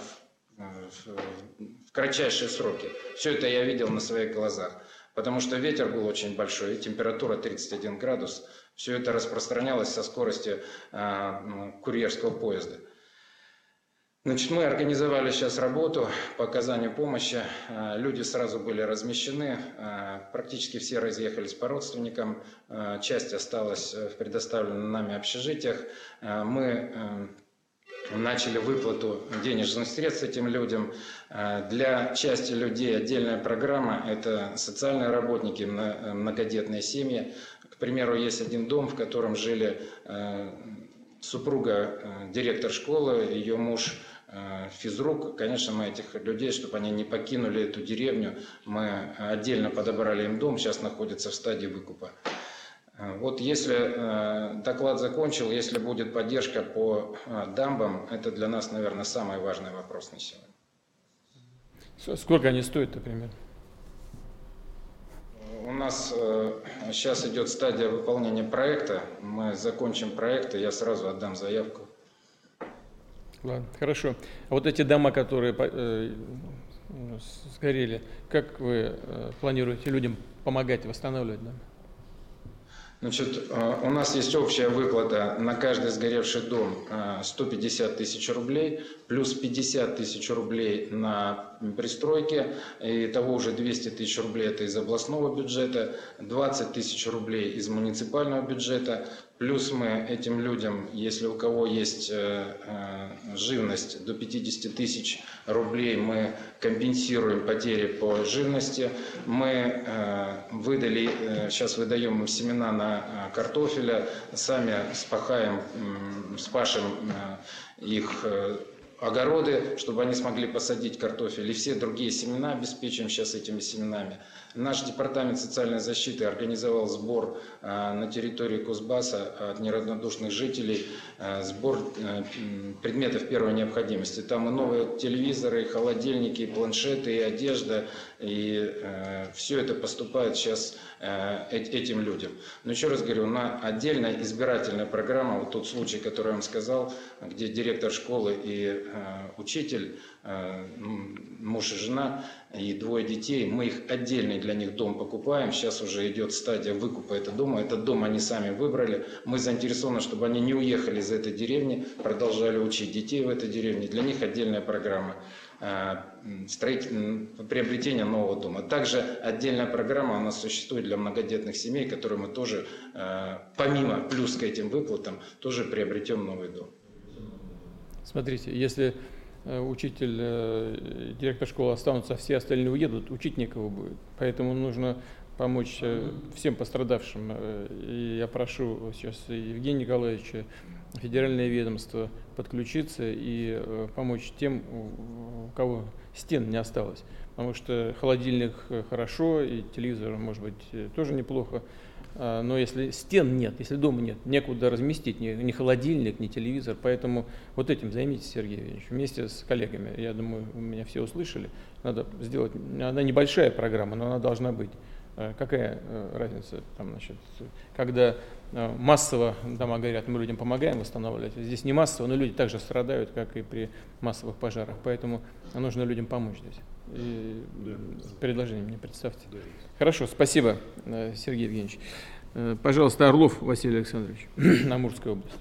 в кратчайшие сроки. Все это я видел на своих глазах. Потому что ветер был очень большой и температура 31 градус. Все это распространялось со скоростью курьерского поезда. Значит, мы организовали сейчас работу по оказанию помощи. Люди сразу были размещены, практически все разъехались по родственникам, часть осталась в предоставленных нами общежитиях. Мы начали выплату денежных средств этим людям. Для части людей отдельная программа – это социальные работники, многодетные семьи. К примеру, есть один дом, в котором жили супруга директор школы, ее муж физрук. Конечно, мы этих людей, чтобы они не покинули эту деревню, мы отдельно подобрали им дом, сейчас находится в стадии выкупа. Вот если доклад закончил, если будет поддержка по дамбам, это для нас, наверное, самый важный вопрос на сегодня. Сколько они стоят, например? У нас сейчас идет стадия выполнения проекта. Мы закончим проект, и я сразу отдам заявку. Ладно, хорошо. А вот эти дома, которые сгорели, как вы планируете людям помогать восстанавливать дома? Значит, у нас есть общая выплата на каждый сгоревший дом 150 тысяч рублей, плюс 50 тысяч рублей на пристройки, и того уже 200 тысяч рублей это из областного бюджета, 20 тысяч рублей из муниципального бюджета, плюс мы этим людям, если у кого есть живность до 50 тысяч рублей, мы компенсируем потери по живности. Мы выдали, сейчас выдаем им семена на картофеля, сами спашем их огороды, чтобы они смогли посадить картофель, и все другие семена обеспечим сейчас этими семенами. Наш департамент социальной защиты организовал сбор на территории Кузбасса от неравнодушных жителей, сбор предметов первой необходимости. Там и новые телевизоры, и холодильники, и планшеты, и одежда, и все это поступает сейчас этим людям. Но еще раз говорю, на отдельная избирательная программа, вот тот случай, который я вам сказал, где директор школы и учитель, муж и жена, и 2 детей, мы их отдельный для них дом покупаем. Сейчас уже идет стадия выкупа этого дома. Этот дом они сами выбрали. Мы заинтересованы, чтобы они не уехали из этой деревни, продолжали учить детей в этой деревне. Для них отдельная программа приобретения нового дома. Также отдельная программа у нас существует для многодетных семей, которые мы тоже, помимо плюс к этим выплатам, тоже приобретем новый дом. Смотрите, если учитель, директор школы останутся, а все остальные уедут, учить некого будет. Поэтому нужно помочь всем пострадавшим. И я прошу сейчас Евгения Николаевича, федеральное ведомство подключиться и помочь тем, у кого стен не осталось. Потому что холодильник хорошо, и телевизор, может быть, тоже неплохо. Но если стен нет, если дома нет, некуда разместить ни холодильник, ни телевизор. Поэтому вот этим займитесь, Сергей Евгеньевич, вместе с коллегами. Я думаю, меня все услышали. Надо сделать, она небольшая программа, но она должна быть. Какая разница, там, значит, когда массово дома горят, мы людям помогаем восстанавливать. Здесь не массово, но люди также страдают, как и при массовых пожарах. Поэтому нужно людям помочь здесь. И предложение мне представьте. Хорошо, спасибо, Сергей Евгеньевич. Пожалуйста, Орлов Василий Александрович, Амурская область.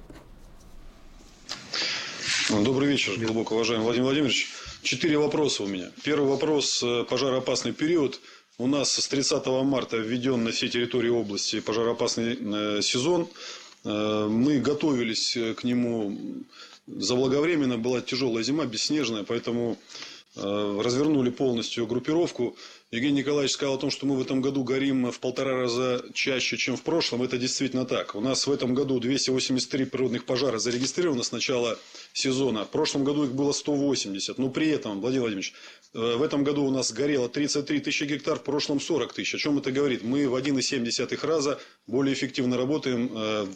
Добрый вечер, глубоко уважаемый Владимир Владимирович. 4 вопроса у меня. Первый вопрос. Пожароопасный период. У нас с 30 марта введен на всей территории области пожароопасный сезон. Мы готовились к нему заблаговременно. Была тяжелая зима, бесснежная, поэтому развернули полностью группировку. Евгений Николаевич сказал о том, что мы в этом году горим в 1,5 раза чаще, чем в прошлом. Это действительно так. У нас в этом году 283 природных пожара зарегистрировано с начала сезона. В прошлом году их было 180. Но при этом, Владимир Владимирович, в этом году у нас горело 33 тысячи гектар, в прошлом 40 тысяч. О чем это говорит? Мы в 1,7 раза более эффективно работаем.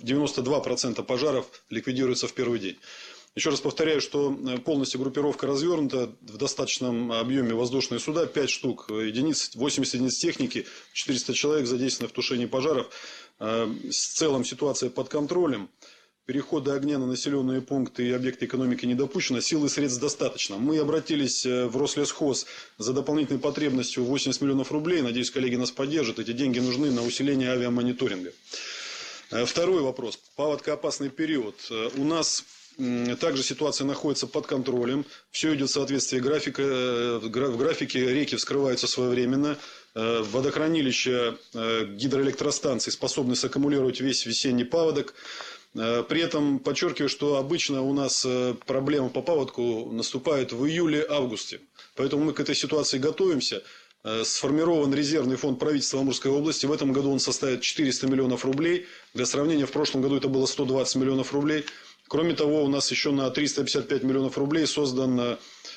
92% пожаров ликвидируются в первый день. Еще раз повторяю, что полностью группировка развернута в достаточном объеме воздушные суда, 5 штук единиц, 80 единиц техники, 400 человек задействованы в тушении пожаров. В целом ситуация под контролем. Перехода огня на населенные пункты и объекты экономики не допущено. Сил и средств достаточно. Мы обратились в Рослесхоз за дополнительной потребностью 80 миллионов рублей. Надеюсь, коллеги нас поддержат. Эти деньги нужны на усиление авиамониторинга. Второй вопрос. Паводкоопасный период. У нас также ситуация находится под контролем. Все идет в соответствии графика. В графике реки вскрываются своевременно. Водохранилища, гидроэлектростанции способны саккумулировать весь весенний паводок. При этом подчеркиваю, что обычно у нас проблемы по паводку наступают в июле-августе. Поэтому мы к этой ситуации готовимся. Сформирован резервный фонд правительства Амурской области. В этом году он составит 400 миллионов рублей. Для сравнения, в прошлом году это было 120 миллионов рублей. Кроме того, у нас еще на 355 миллионов рублей создан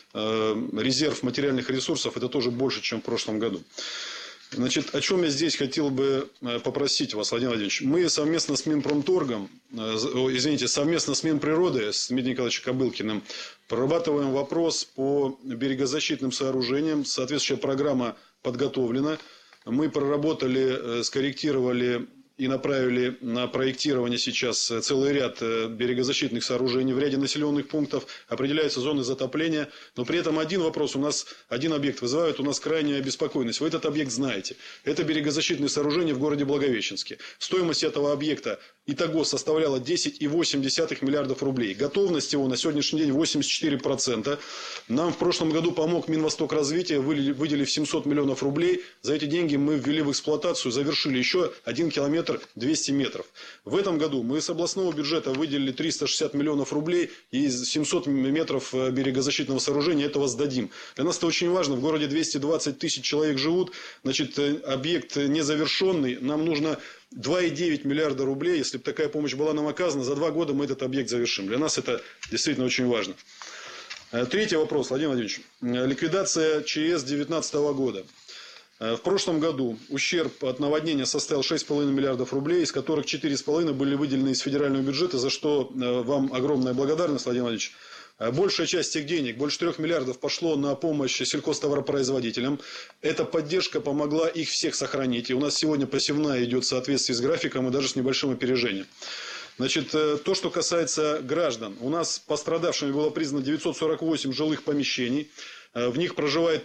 резерв материальных ресурсов. Это тоже больше, чем в прошлом году. Значит, о чем я здесь хотел бы попросить вас, Владимир Владимирович. Мы совместно с Минпромторгом, совместно с Минприроды, с Дмитрием Николаевичем Кобылкиным, прорабатываем вопрос по берегозащитным сооружениям. Соответствующая программа подготовлена. Мы проработали, скорректировали и направили на проектирование сейчас целый ряд берегозащитных сооружений в ряде населенных пунктов. Определяются зоны затопления. Но при этом один вопрос у нас, один объект вызывает у нас крайнюю обеспокоенность. Вы этот объект знаете. Это берегозащитное сооружение в городе Благовещенске. Стоимость этого объекта итого составляла 10,8 миллиардов рублей. Готовность его на сегодняшний день 84%. Нам в прошлом году помог Минвостокразвитие, выделив 700 миллионов рублей. За эти деньги мы ввели в эксплуатацию, завершили еще 1 километр 200 метров. В этом году мы с областного бюджета выделили 360 миллионов рублей и 700 метров берегозащитного сооружения этого сдадим. Для нас это очень важно. В городе 220 тысяч человек живут. Значит, объект незавершенный. Нам нужно 2,9 миллиарда рублей. Если бы такая помощь была нам оказана, за 2 года мы этот объект завершим. Для нас это действительно очень важно. Третий вопрос, Владимир Владимирович. Ликвидация ЧС 2019 года. В прошлом году ущерб от наводнения составил 6,5 миллиардов рублей, из которых 4,5 были выделены из федерального бюджета, за что вам огромная благодарность, Владимир Владимирович. Большая часть этих денег, больше 3 миллиардов, пошло на помощь сельхозтоваропроизводителям. Эта поддержка помогла их всех сохранить. И у нас сегодня посевная идет в соответствии с графиком и даже с небольшим опережением. Значит, то, что касается граждан. У нас пострадавшими было признано 948 жилых помещений. В них проживает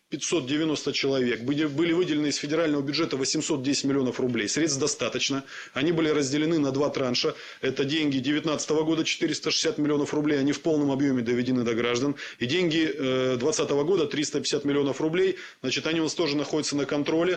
1590 человек. Были выделены из федерального бюджета 810 миллионов рублей. Средств достаточно. Они были разделены на 2 транша. Это деньги 2019 года 460 миллионов рублей. Они в полном объеме доведены до граждан. И деньги 2020 года 350 миллионов рублей. Значит, они у нас тоже находятся на контроле.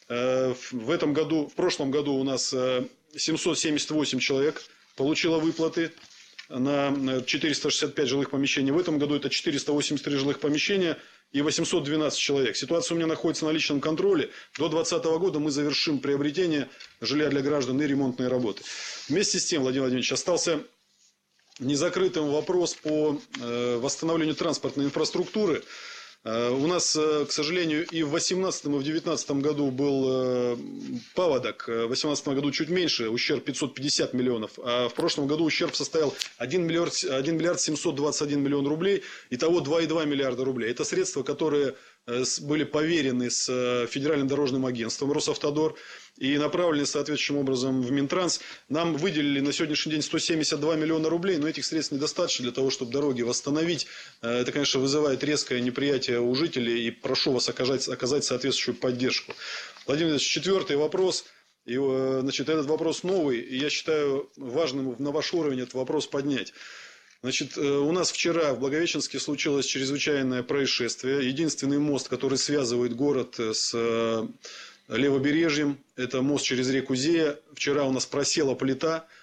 В прошлом году у нас 778 человек получило выплаты на 465 жилых помещений. В этом году это 483 жилых помещения и 812 человек. Ситуация у меня находится на личном контроле. До 2020 года мы завершим приобретение жилья для граждан и ремонтные работы. Вместе с тем, Владимир Владимирович, остался незакрытым вопрос по восстановлению транспортной инфраструктуры. У нас, к сожалению, и в 2018 и в 2019 году был паводок. В 2018 году чуть меньше, ущерб 550 миллионов. А в прошлом году ущерб составил 1 миллиард 721 миллион рублей. Итого 2,2 миллиарда рублей. Это средства, которые были поверены с Федеральным дорожным агентством Росавтодор и направлены соответствующим образом в Минтранс. Нам выделили на сегодняшний день 172 миллиона рублей, но этих средств недостаточно для того, чтобы дороги восстановить. Это, конечно, вызывает резкое неприятие у жителей, и прошу вас оказать соответствующую поддержку. Владимир Ильич, 4-й вопрос. И, значит, этот вопрос новый, и я считаю важным на ваш уровень этот вопрос поднять. Значит, у нас вчера в Благовещенске случилось чрезвычайное происшествие. Единственный мост, который связывает город с левобережьем, это мост через реку Зея. Вчера у нас просела плита.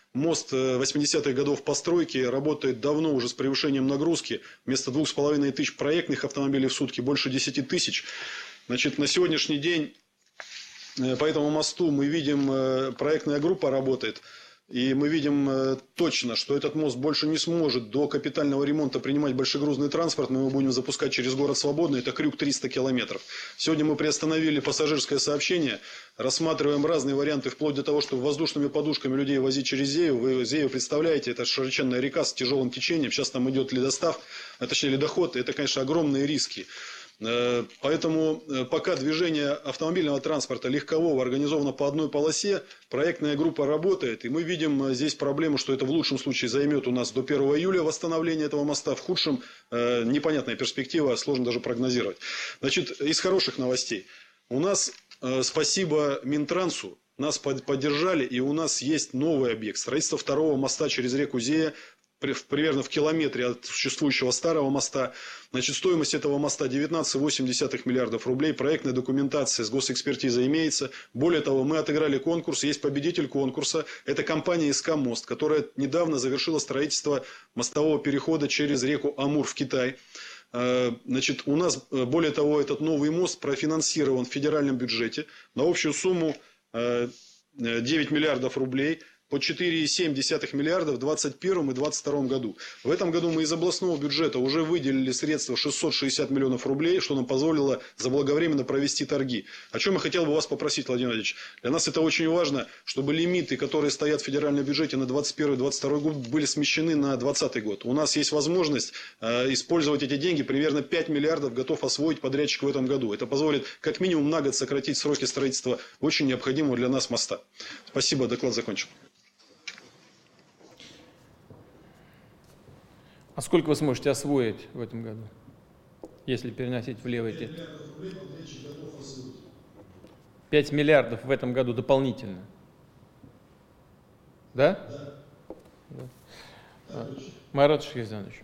Мост 80-х годов постройки, работает давно уже с превышением нагрузки. Вместо 2500 проектных автомобилей в сутки больше 10 тысяч. Значит, на сегодняшний день по этому мосту мы видим, проектная группа работает. И мы видим точно, что этот мост больше не сможет до капитального ремонта принимать большегрузный транспорт. Мы его будем запускать через город Свободно. Это крюк 300 километров. Сегодня мы приостановили пассажирское сообщение. Рассматриваем разные варианты, вплоть до того, чтобы воздушными подушками людей возить через Зею. Вы Зею представляете, это широченная река с тяжелым течением. Сейчас там идет ледостав, точнее ледоход. Это, конечно, огромные риски. Поэтому пока движение автомобильного транспорта легкового организовано по одной полосе, проектная группа работает, и мы видим здесь проблему, что это в лучшем случае займет у нас до 1 июля восстановление этого моста, в худшем непонятная перспектива, сложно даже прогнозировать. Значит, из хороших новостей. У нас, спасибо Минтрансу, нас поддержали, и у нас есть новый объект. Строительство второго моста через реку Зея, примерно в километре от существующего старого моста. Значит, стоимость этого моста 19,8 миллиардов рублей. Проектная документация с госэкспертизой имеется. Более того, мы отыграли конкурс. Есть победитель конкурса. Это компания СК Мост, которая недавно завершила строительство мостового перехода через реку Амур в Китай. Значит, у нас, более того, этот новый мост профинансирован в федеральном бюджете на общую сумму 9 миллиардов рублей. По 4,7 миллиардов в 2021 и 2022 году. В этом году мы из областного бюджета уже выделили средства 660 миллионов рублей, что нам позволило заблаговременно провести торги. О чем я хотел бы вас попросить, Владимир Владимирович. Для нас это очень важно, чтобы лимиты, которые стоят в федеральном бюджете на 2021 и 2022 год, были смещены на 2020 год. У нас есть возможность использовать эти деньги. Примерно 5 миллиардов готов освоить подрядчик в этом году. Это позволит как минимум на год сократить сроки строительства очень необходимого для нас моста. Спасибо, доклад закончен. А сколько вы сможете освоить в этом году, если переносить влево эти? 5 миллиардов в этом году дополнительно. Да? Да. Марат Шахризянович.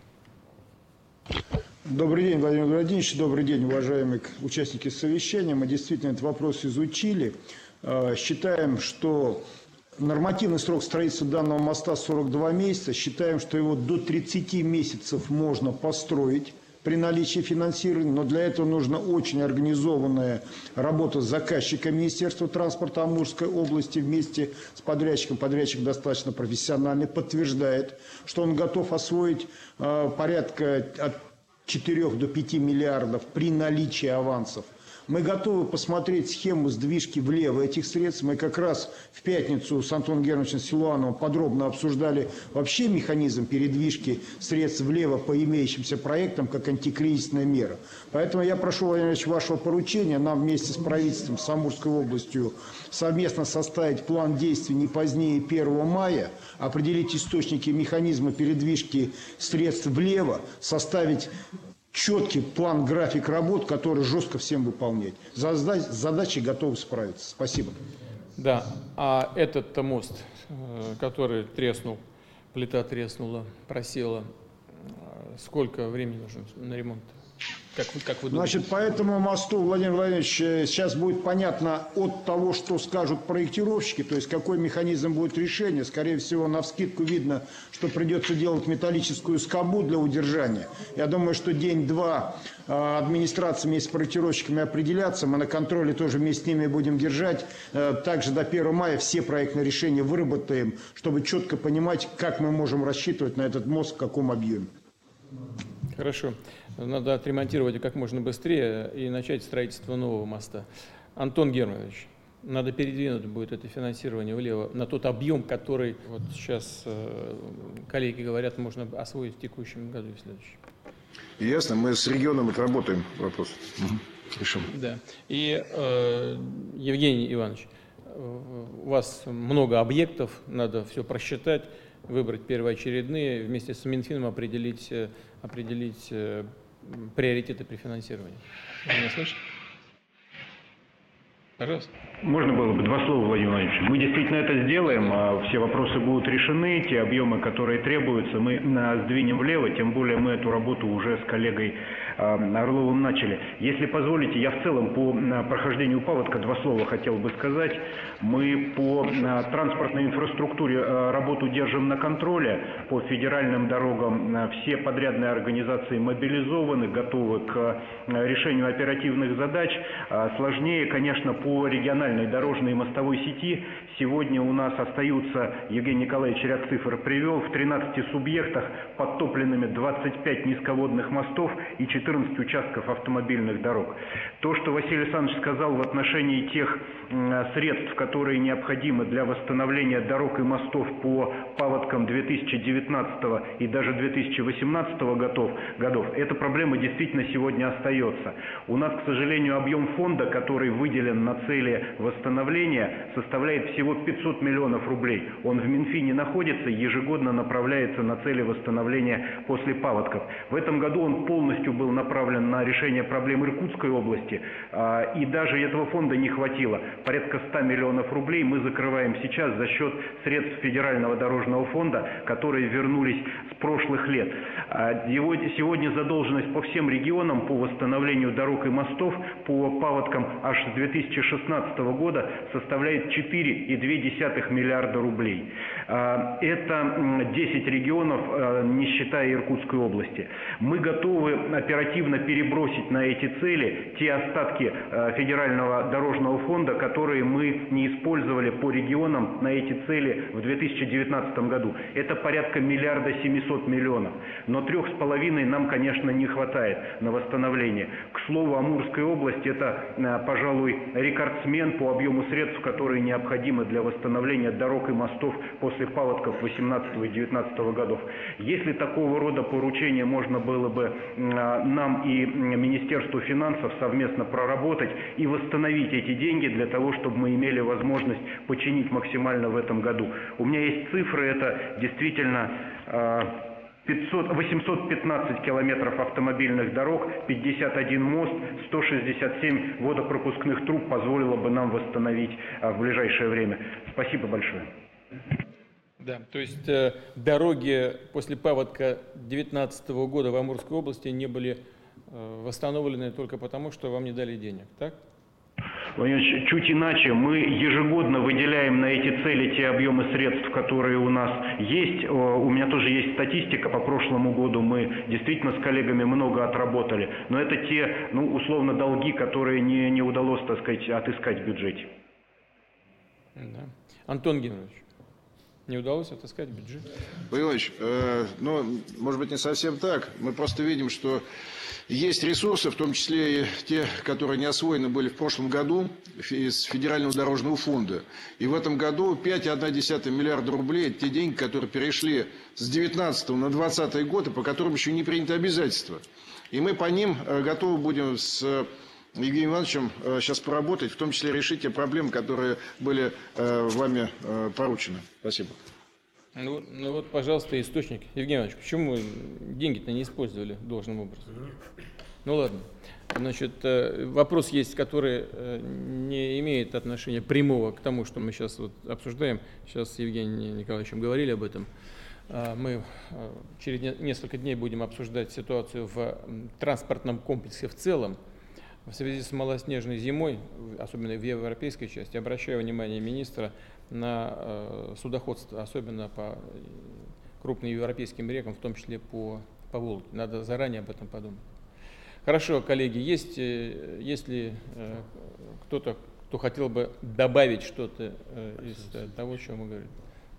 Добрый день, Владимир Владимирович. Добрый день, уважаемые участники совещания. Мы действительно этот вопрос изучили. Считаем, что нормативный срок строительства данного моста 42 месяца. Считаем, что его до 30 месяцев можно построить при наличии финансирования, но для этого нужна очень организованная работа с заказчиком Министерства транспорта Амурской области вместе с подрядчиком. Подрядчик достаточно профессиональный, подтверждает, что он готов освоить порядка от 4 до 5 миллиардов при наличии авансов. Мы готовы посмотреть схему сдвижки влево этих средств. Мы как раз в пятницу с Антоном Германовичем Силуановым подробно обсуждали вообще механизм передвижки средств влево по имеющимся проектам как антикризисная мера. Поэтому я прошу, Владимир Ильич, вашего поручения нам вместе с правительством, с Амурской областью совместно составить план действий не позднее 1 мая, определить источники механизма передвижки средств влево, составить четкий план, график работ, который жестко всем выполнять. За задачей готовы справиться. Спасибо. Да, а этот мост, который треснул, плита треснула, просела, сколько времени нужно на ремонт? Как вы думаете? Значит, по этому мосту, Владимир Владимирович, сейчас будет понятно от того, что скажут проектировщики, то есть какой механизм будет решения. Скорее всего, навскидку видно, что придется делать металлическую скобу для удержания. Я думаю, что день-два администрация вместе с проектировщиками определятся. Мы на контроле тоже вместе с ними будем держать. Также до 1 мая все проектные решения выработаем, чтобы четко понимать, как мы можем рассчитывать на этот мост, в каком объеме. Хорошо. Надо отремонтировать как можно быстрее и начать строительство нового моста. Антон Германович, надо передвинуть будет это финансирование влево на тот объем, который вот сейчас коллеги говорят, можно освоить в текущем году и в следующем. Ясно, мы с регионом отработаем вопрос. Решим. Да. И, Евгений Иванович, у вас много объектов, надо все просчитать, выбрать первоочередные, вместе с Минфином определить приоритеты при финансировании. Вы меня слышите? Пожалуйста. Можно было бы два слова, Владимир Владимирович? Мы действительно это сделаем, все вопросы будут решены, те объемы, которые требуются, мы сдвинем влево, тем более мы эту работу уже с коллегой Орловым начали. Если позволите, я в целом по прохождению паводка два слова хотел бы сказать. Мы по транспортной инфраструктуре работу держим на контроле, по федеральным дорогам все подрядные организации мобилизованы, готовы к решению оперативных задач. Сложнее, конечно, по региональной дорожной и мостовой сети. Сегодня у нас остаются, Евгений Николаевич ряд цифр привел, в 13 субъектах подтопленными 25 низководных мостов и 14 участков автомобильных дорог. То, что Василий Александрович сказал в отношении тех средств, которые необходимы для восстановления дорог и мостов по паводкам 2019 и даже 2018 годов, эта проблема действительно сегодня остается. У нас, к сожалению, объем фонда, который выделен на цели восстановления, составляет всего 500 миллионов рублей. Он в Минфине находится, ежегодно направляется на цели восстановления после паводков. В этом году он полностью был направлен на решение проблем Иркутской области, и даже этого фонда не хватило. Порядка 100 миллионов рублей мы закрываем сейчас за счет средств Федерального дорожного фонда, которые вернулись с прошлых лет. Сегодня задолженность по всем регионам по восстановлению дорог и мостов по паводкам аж с 2016 года составляет 4,2 миллиарда рублей. Это 10 регионов, не считая Иркутской области. Мы готовы оперативно перебросить на эти цели те остатки Федерального дорожного фонда, которые мы не использовали по регионам на эти цели в 2019 году. Это порядка 1 700 000 000. Но 3,5 нам, конечно, не хватает на восстановление. К слову, Амурская область – это, пожалуй, рекордсмен по объему средств, которые необходимы для восстановления дорог и мостов после паводков 2018 и 2019 годов. Если такого рода поручения можно было бы нам и Министерству финансов совместно проработать и восстановить эти деньги для того, чтобы мы имели возможность починить максимально в этом году. У меня есть цифры, это действительно 815 километров автомобильных дорог, 51 мост, 167 водопропускных труб позволило бы нам восстановить в ближайшее время. Спасибо большое. Да, то есть дороги после паводка 2019 года в Амурской области не были восстановлены только потому, что вам не дали денег, так? Чуть иначе, мы ежегодно выделяем на эти цели те объемы средств, которые у нас есть. У меня тоже есть статистика, по прошлому году мы действительно с коллегами много отработали, но это те, условно, долги, которые не удалось, так сказать, отыскать в бюджете. Да. Антон Геннадьевич, не удалось отыскать бюджет? Владимир Владимирович, может быть, не совсем так. Мы просто видим, что есть ресурсы, в том числе и те, которые не освоены были в прошлом году из Федерального дорожного фонда. И в этом году 5,1 миллиарда рублей – это те деньги, которые перешли с 2019 на 2020 год, и по которым еще не принято обязательства. И мы по ним готовы будем с Евгением Ивановичем сейчас поработать, в том числе решить те проблемы, которые были вами поручены. Спасибо. Ну вот, пожалуйста, источник. Евгений Иванович, почему деньги-то не использовали должным образом? Ну ладно. Значит, вопрос есть, который не имеет отношения прямого к тому, что мы сейчас вот обсуждаем. Сейчас с Евгением Николаевичем говорили об этом. Мы через несколько дней будем обсуждать ситуацию в транспортном комплексе в целом. В связи с малоснежной зимой, особенно в европейской части, обращаю внимание министра на судоходство, особенно по крупным европейским рекам, в том числе по Волге. Надо заранее об этом подумать. Хорошо, коллеги, есть ли кто-то, кто хотел бы добавить что-то из того, о чем мы говорили?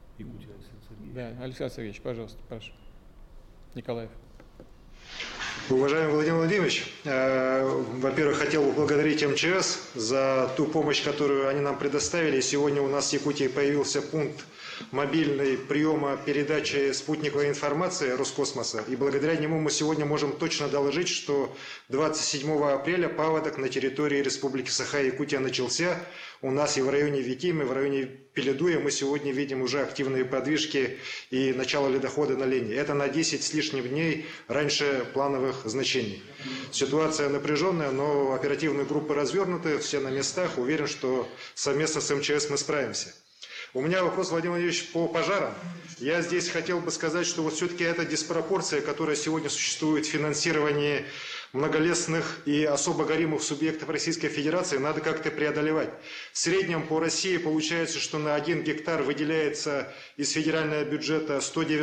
Да, Александр Сергеевич, пожалуйста, прошу. Николаев. Уважаемый Владимир Владимирович, во-первых, хотел бы поблагодарить МЧС за ту помощь, которую они нам предоставили. Сегодня у нас в Якутии появился пункт мобильной приема передачи спутниковой информации Роскосмоса. И благодаря нему мы сегодня можем точно доложить, что 27 апреля паводок на территории Республики Саха-Якутия начался. у нас и в районе Витимы, в районе Пеледуя мы сегодня видим уже активные подвижки и начало ледохода на линии. Это на 10 с лишним дней раньше плановых значений. Ситуация напряженная, но оперативные группы развернуты, все на местах. Уверен, что совместно с МЧС мы справимся. У меня вопрос, Владимир Владимирович, по пожарам. Я здесь хотел бы сказать, что вот все-таки эта диспропорция, которая сегодня существует в финансировании многолесных и особо горимых субъектов Российской Федерации, надо как-то преодолевать. В среднем по России получается, что на 1 гектар выделяется из федерального бюджета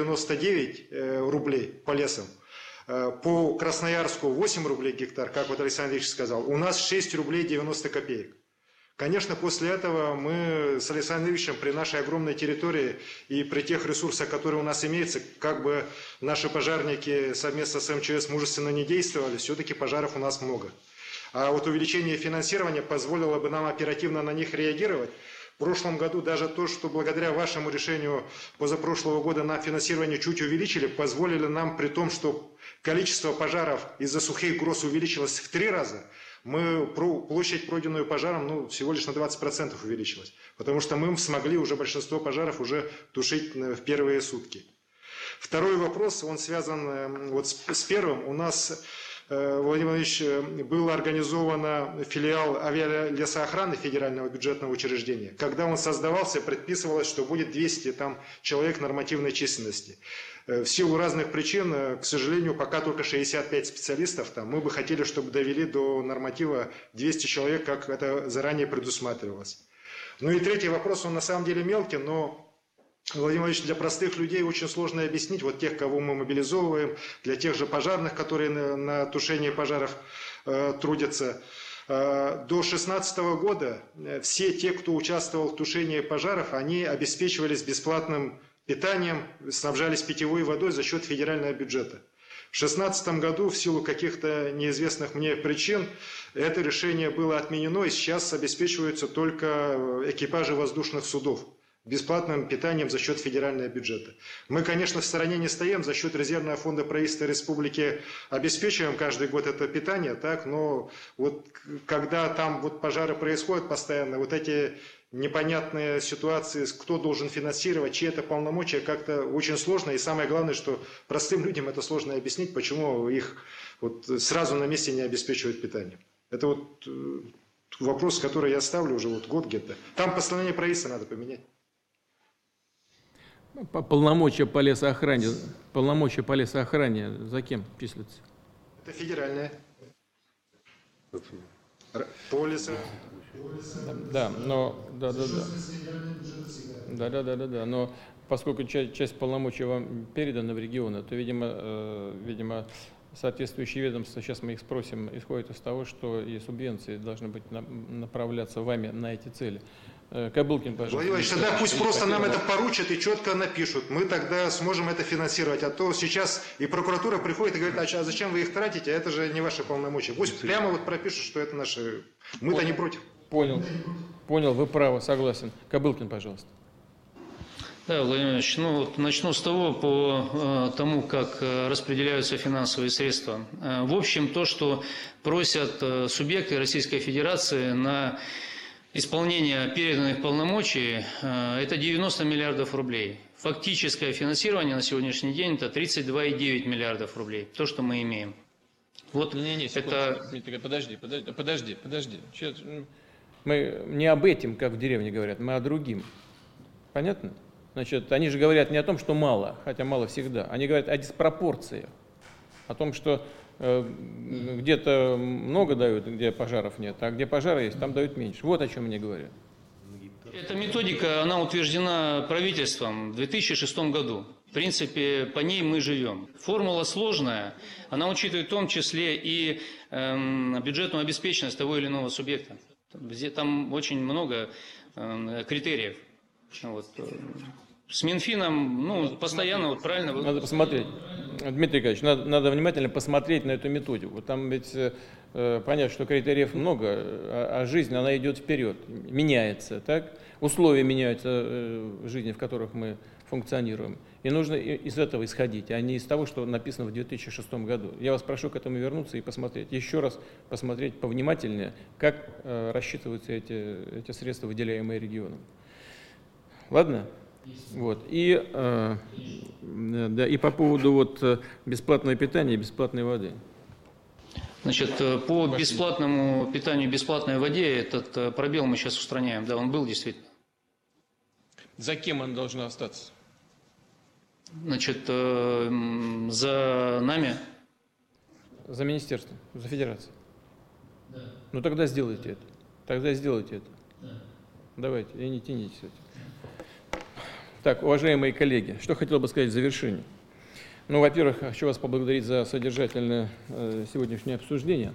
199 рублей по лесам. По Красноярску 8 рублей гектар, как вот Александр Ильич сказал. У нас 6 рублей 90 копеек. Конечно, после этого мы с Александром Ильичем при нашей огромной территории и при тех ресурсах, которые у нас имеются, как бы наши пожарники совместно с МЧС мужественно не действовали, все-таки пожаров у нас много. А вот увеличение финансирования позволило бы нам оперативно на них реагировать. В прошлом году даже то, что благодаря вашему решению позапрошлого года на финансирование чуть увеличили, позволили нам, при том, что количество пожаров из-за сухих гроз увеличилось в 3 раза, площадь, пройденную пожаром, всего лишь на 20% увеличилась. Потому что мы смогли уже большинство пожаров уже тушить в первые сутки. Второй вопрос, он связан вот с первым. У нас, Владимир Владимирович, был организован филиал авиалесоохраны федерального бюджетного учреждения. Когда он создавался, предписывалось, что будет 200 человек нормативной численности. В силу разных причин, к сожалению, пока только 65 специалистов там. Мы бы хотели, чтобы довели до норматива 200 человек, как это заранее предусматривалось. Ну и третий вопрос, он на самом деле мелкий, но, Владимир Владимирович, для простых людей очень сложно объяснить, вот тех, кого мы мобилизовываем, для тех же пожарных, которые на тушении пожаров трудятся. До 2016 года все те, кто участвовал в тушении пожаров, они обеспечивались бесплатным питанием, снабжались питьевой водой за счет федерального бюджета. В 2016 году в силу каких-то неизвестных мне причин это решение было отменено, и сейчас обеспечиваются только экипажи воздушных судов бесплатным питанием за счет федерального бюджета. Мы, конечно, в стороне не стоим, за счет резервного фонда правительства республики обеспечиваем каждый год это питание, так, но вот когда там вот пожары происходят постоянно, вот эти непонятные ситуации, кто должен финансировать, чьи это полномочия, как-то очень сложно. И самое главное, что простым людям это сложно объяснить, почему их вот сразу на месте не обеспечивают питанием. Это вот вопрос, который я ставлю уже вот год где-то. Там постановление правительства надо поменять. Полномочия по лесоохране за кем числятся? Это федеральное. По лесу. Да, но но поскольку часть полномочий вам передана в регионы, то, видимо, соответствующие ведомства, сейчас мы их спросим, исходят из того, что и субвенции должны быть направляться вами на эти цели. Кобылкин, пожалуйста. Владимир Владимирович, тогда пусть просто нам это поручат и четко напишут. Мы тогда сможем это финансировать. А то сейчас и прокуратура приходит и говорит, а зачем вы их тратите? Это же не ваши полномочия. Пусть прямо вот пропишут, что это наши. Мы-то не против. Понял, вы правы, согласен. Кобылкин, пожалуйста. Да, Владимир Ильич, начну с того, по тому, как распределяются финансовые средства. В общем, то, что просят субъекты Российской Федерации на исполнение переданных полномочий, это 90 миллиардов рублей. Фактическое финансирование на сегодняшний день это 32,9 миллиардов рублей, то, что мы имеем. Вот Подожди. Мы не об этом, как в деревне говорят, мы о другим. Понятно? Значит, они же говорят не о том, что мало, хотя мало всегда. Они говорят о диспропорциях, о том, что где-то много дают, где пожаров нет, а где пожары есть, там дают меньше. Вот о чем они говорят. Эта методика, она утверждена правительством в 2006 году. В принципе, по ней мы живем. Формула сложная, она учитывает в том числе и бюджетную обеспеченность того или иного субъекта. Там очень много критериев. Вот. С Минфином, постоянно, правильно... Надо посмотреть. Дмитрий Николаевич, надо внимательно посмотреть на эту методику. Там ведь понятно, что критериев много, а жизнь, она идет вперед, меняется, так? Условия меняются в жизни, в которых мы функционируем. И нужно из этого исходить, а не из того, что написано в 2006 году. Я вас прошу к этому вернуться и посмотреть, еще раз посмотреть повнимательнее, как рассчитываются эти средства, выделяемые регионам. Ладно? Вот. Да, и по поводу бесплатного питания и бесплатной воды. Значит, по бесплатному питанию и бесплатной воде этот пробел мы сейчас устраняем. Да, он был действительно. За кем он должен остаться? Значит, за нами? За министерством, за федерацией. Да. Ну тогда сделайте это. Да. Давайте, и не тянитесь с этим. Так, уважаемые коллеги, что хотел бы сказать в завершении. Ну, во-первых, хочу вас поблагодарить за содержательное сегодняшнее обсуждение.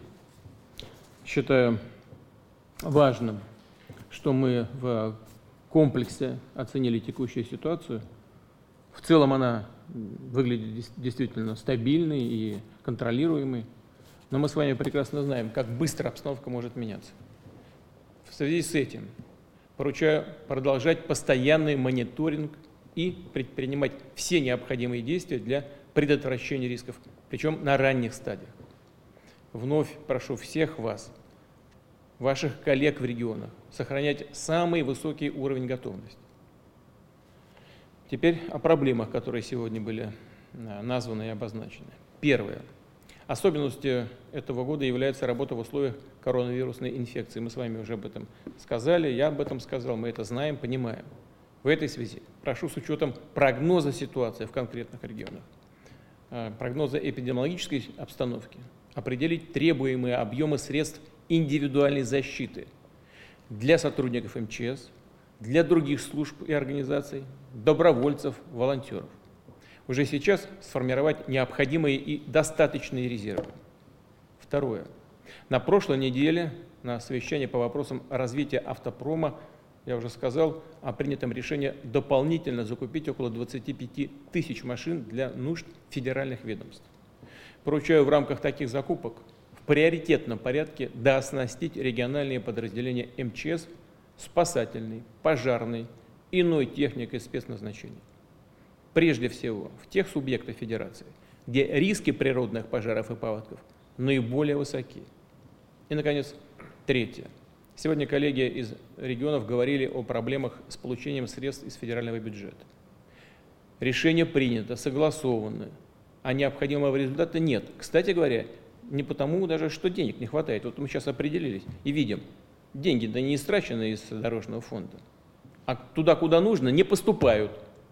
Считаю важным, что мы в комплексе оценили текущую ситуацию. В целом она выглядит действительно стабильной и контролируемой, но мы с вами прекрасно знаем, как быстро обстановка может меняться. В связи с этим поручаю продолжать постоянный мониторинг и предпринимать все необходимые действия для предотвращения рисков, причем на ранних стадиях. Вновь прошу всех вас, ваших коллег в регионах, сохранять самый высокий уровень готовности. Теперь о проблемах, которые сегодня были названы и обозначены. Первое. Особенностью этого года является работа в условиях коронавирусной инфекции. Мы с вами уже об этом сказали, я об этом сказал, мы это знаем, понимаем. В этой связи прошу с учетом прогноза ситуации в конкретных регионах, прогноза эпидемиологической обстановки, определить требуемые объемы средств индивидуальной защиты для сотрудников МЧС, для других служб и организаций, добровольцев, волонтеров. Уже сейчас сформировать необходимые и достаточные резервы. Второе. На прошлой неделе на совещании по вопросам развития автопрома я уже сказал о принятом решении дополнительно закупить около 25 тысяч машин для нужд федеральных ведомств. Поручаю в рамках таких закупок в приоритетном порядке дооснастить региональные подразделения МЧС спасательной, пожарной, иной техникой спецназначения. Прежде всего, в тех субъектах Федерации, где риски природных пожаров и паводков наиболее высоки. И, наконец, третье. Сегодня коллеги из регионов говорили о проблемах с получением средств из федерального бюджета. Решение принято, согласовано, а необходимого результата нет. Кстати говоря, не потому даже, что денег не хватает. Вот мы сейчас определились и видим, деньги-то не истрачены из дорожного фонда, а туда, куда нужно, не поступают.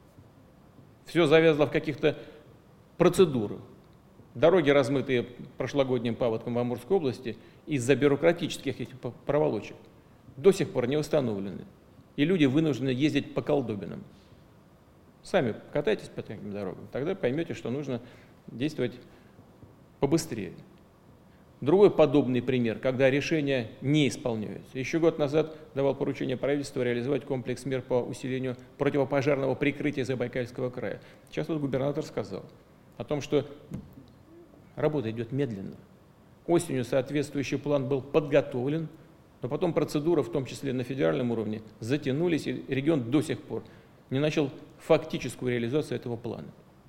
Все завязло в каких-то процедурах. Дороги, размытые прошлогодним паводком в Амурской области, из-за бюрократических этих проволочек, до сих пор не восстановлены. И люди вынуждены ездить по колдобинам. Сами катайтесь по таким дорогам, тогда поймете, что нужно действовать побыстрее. Другой подобный пример, когда решения не исполняются. Еще год назад давал поручение правительству реализовать комплекс мер по усилению противопожарного прикрытия Забайкальского края. Сейчас вот губернатор сказал о том, что работа идет медленно. Осенью соответствующий план был подготовлен, но потом процедуры, в том числе на федеральном уровне, затянулись, и регион до сих пор не начал фактическую реализацию этого плана.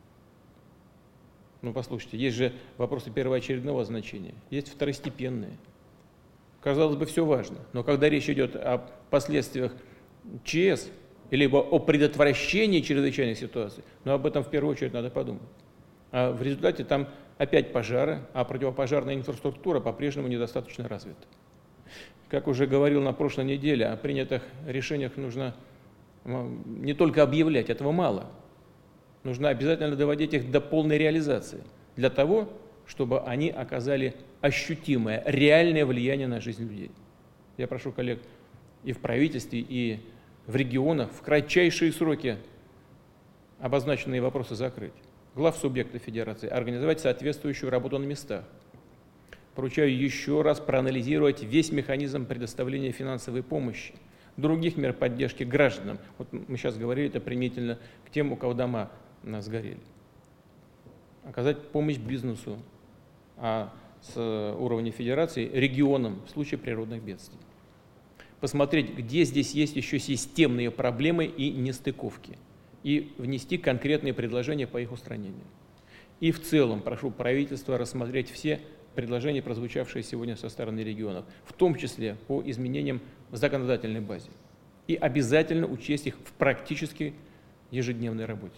Ну, послушайте, есть же вопросы первоочередного значения, есть второстепенные. Казалось бы, все важно, но когда речь идет о последствиях ЧС, либо о предотвращении чрезвычайных ситуаций, но об этом в первую очередь надо подумать. А в результате там опять пожары, а противопожарная инфраструктура по-прежнему недостаточно развита. Как уже говорил на прошлой неделе, о принятых решениях нужно не только объявлять, этого мало. Нужно обязательно доводить их до полной реализации, для того, чтобы они оказали ощутимое, реальное влияние на жизнь людей. Я прошу коллег и в правительстве, и в регионах в кратчайшие сроки обозначенные вопросы закрыть. Глав субъекта Федерации организовать соответствующую работу на местах. Поручаю еще раз проанализировать весь механизм предоставления финансовой помощи, других мер поддержки гражданам. Вот мы сейчас говорили это применительно к тем, у кого дома сгорели. Оказать помощь бизнесу, а с уровня Федерации регионам в случае природных бедствий. Посмотреть, где здесь есть еще системные проблемы и нестыковки. и внести конкретные предложения по их устранению. И в целом прошу правительство рассмотреть все предложения, прозвучавшие сегодня со стороны регионов, в том числе по изменениям в законодательной базе. И обязательно учесть их в практически ежедневной работе.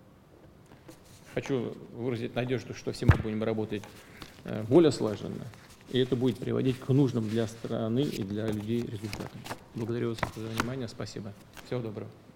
Хочу выразить надежду, что все мы будем работать более слаженно, и это будет приводить к нужным для страны и для людей результатам. Благодарю вас за внимание. Спасибо. Всего доброго.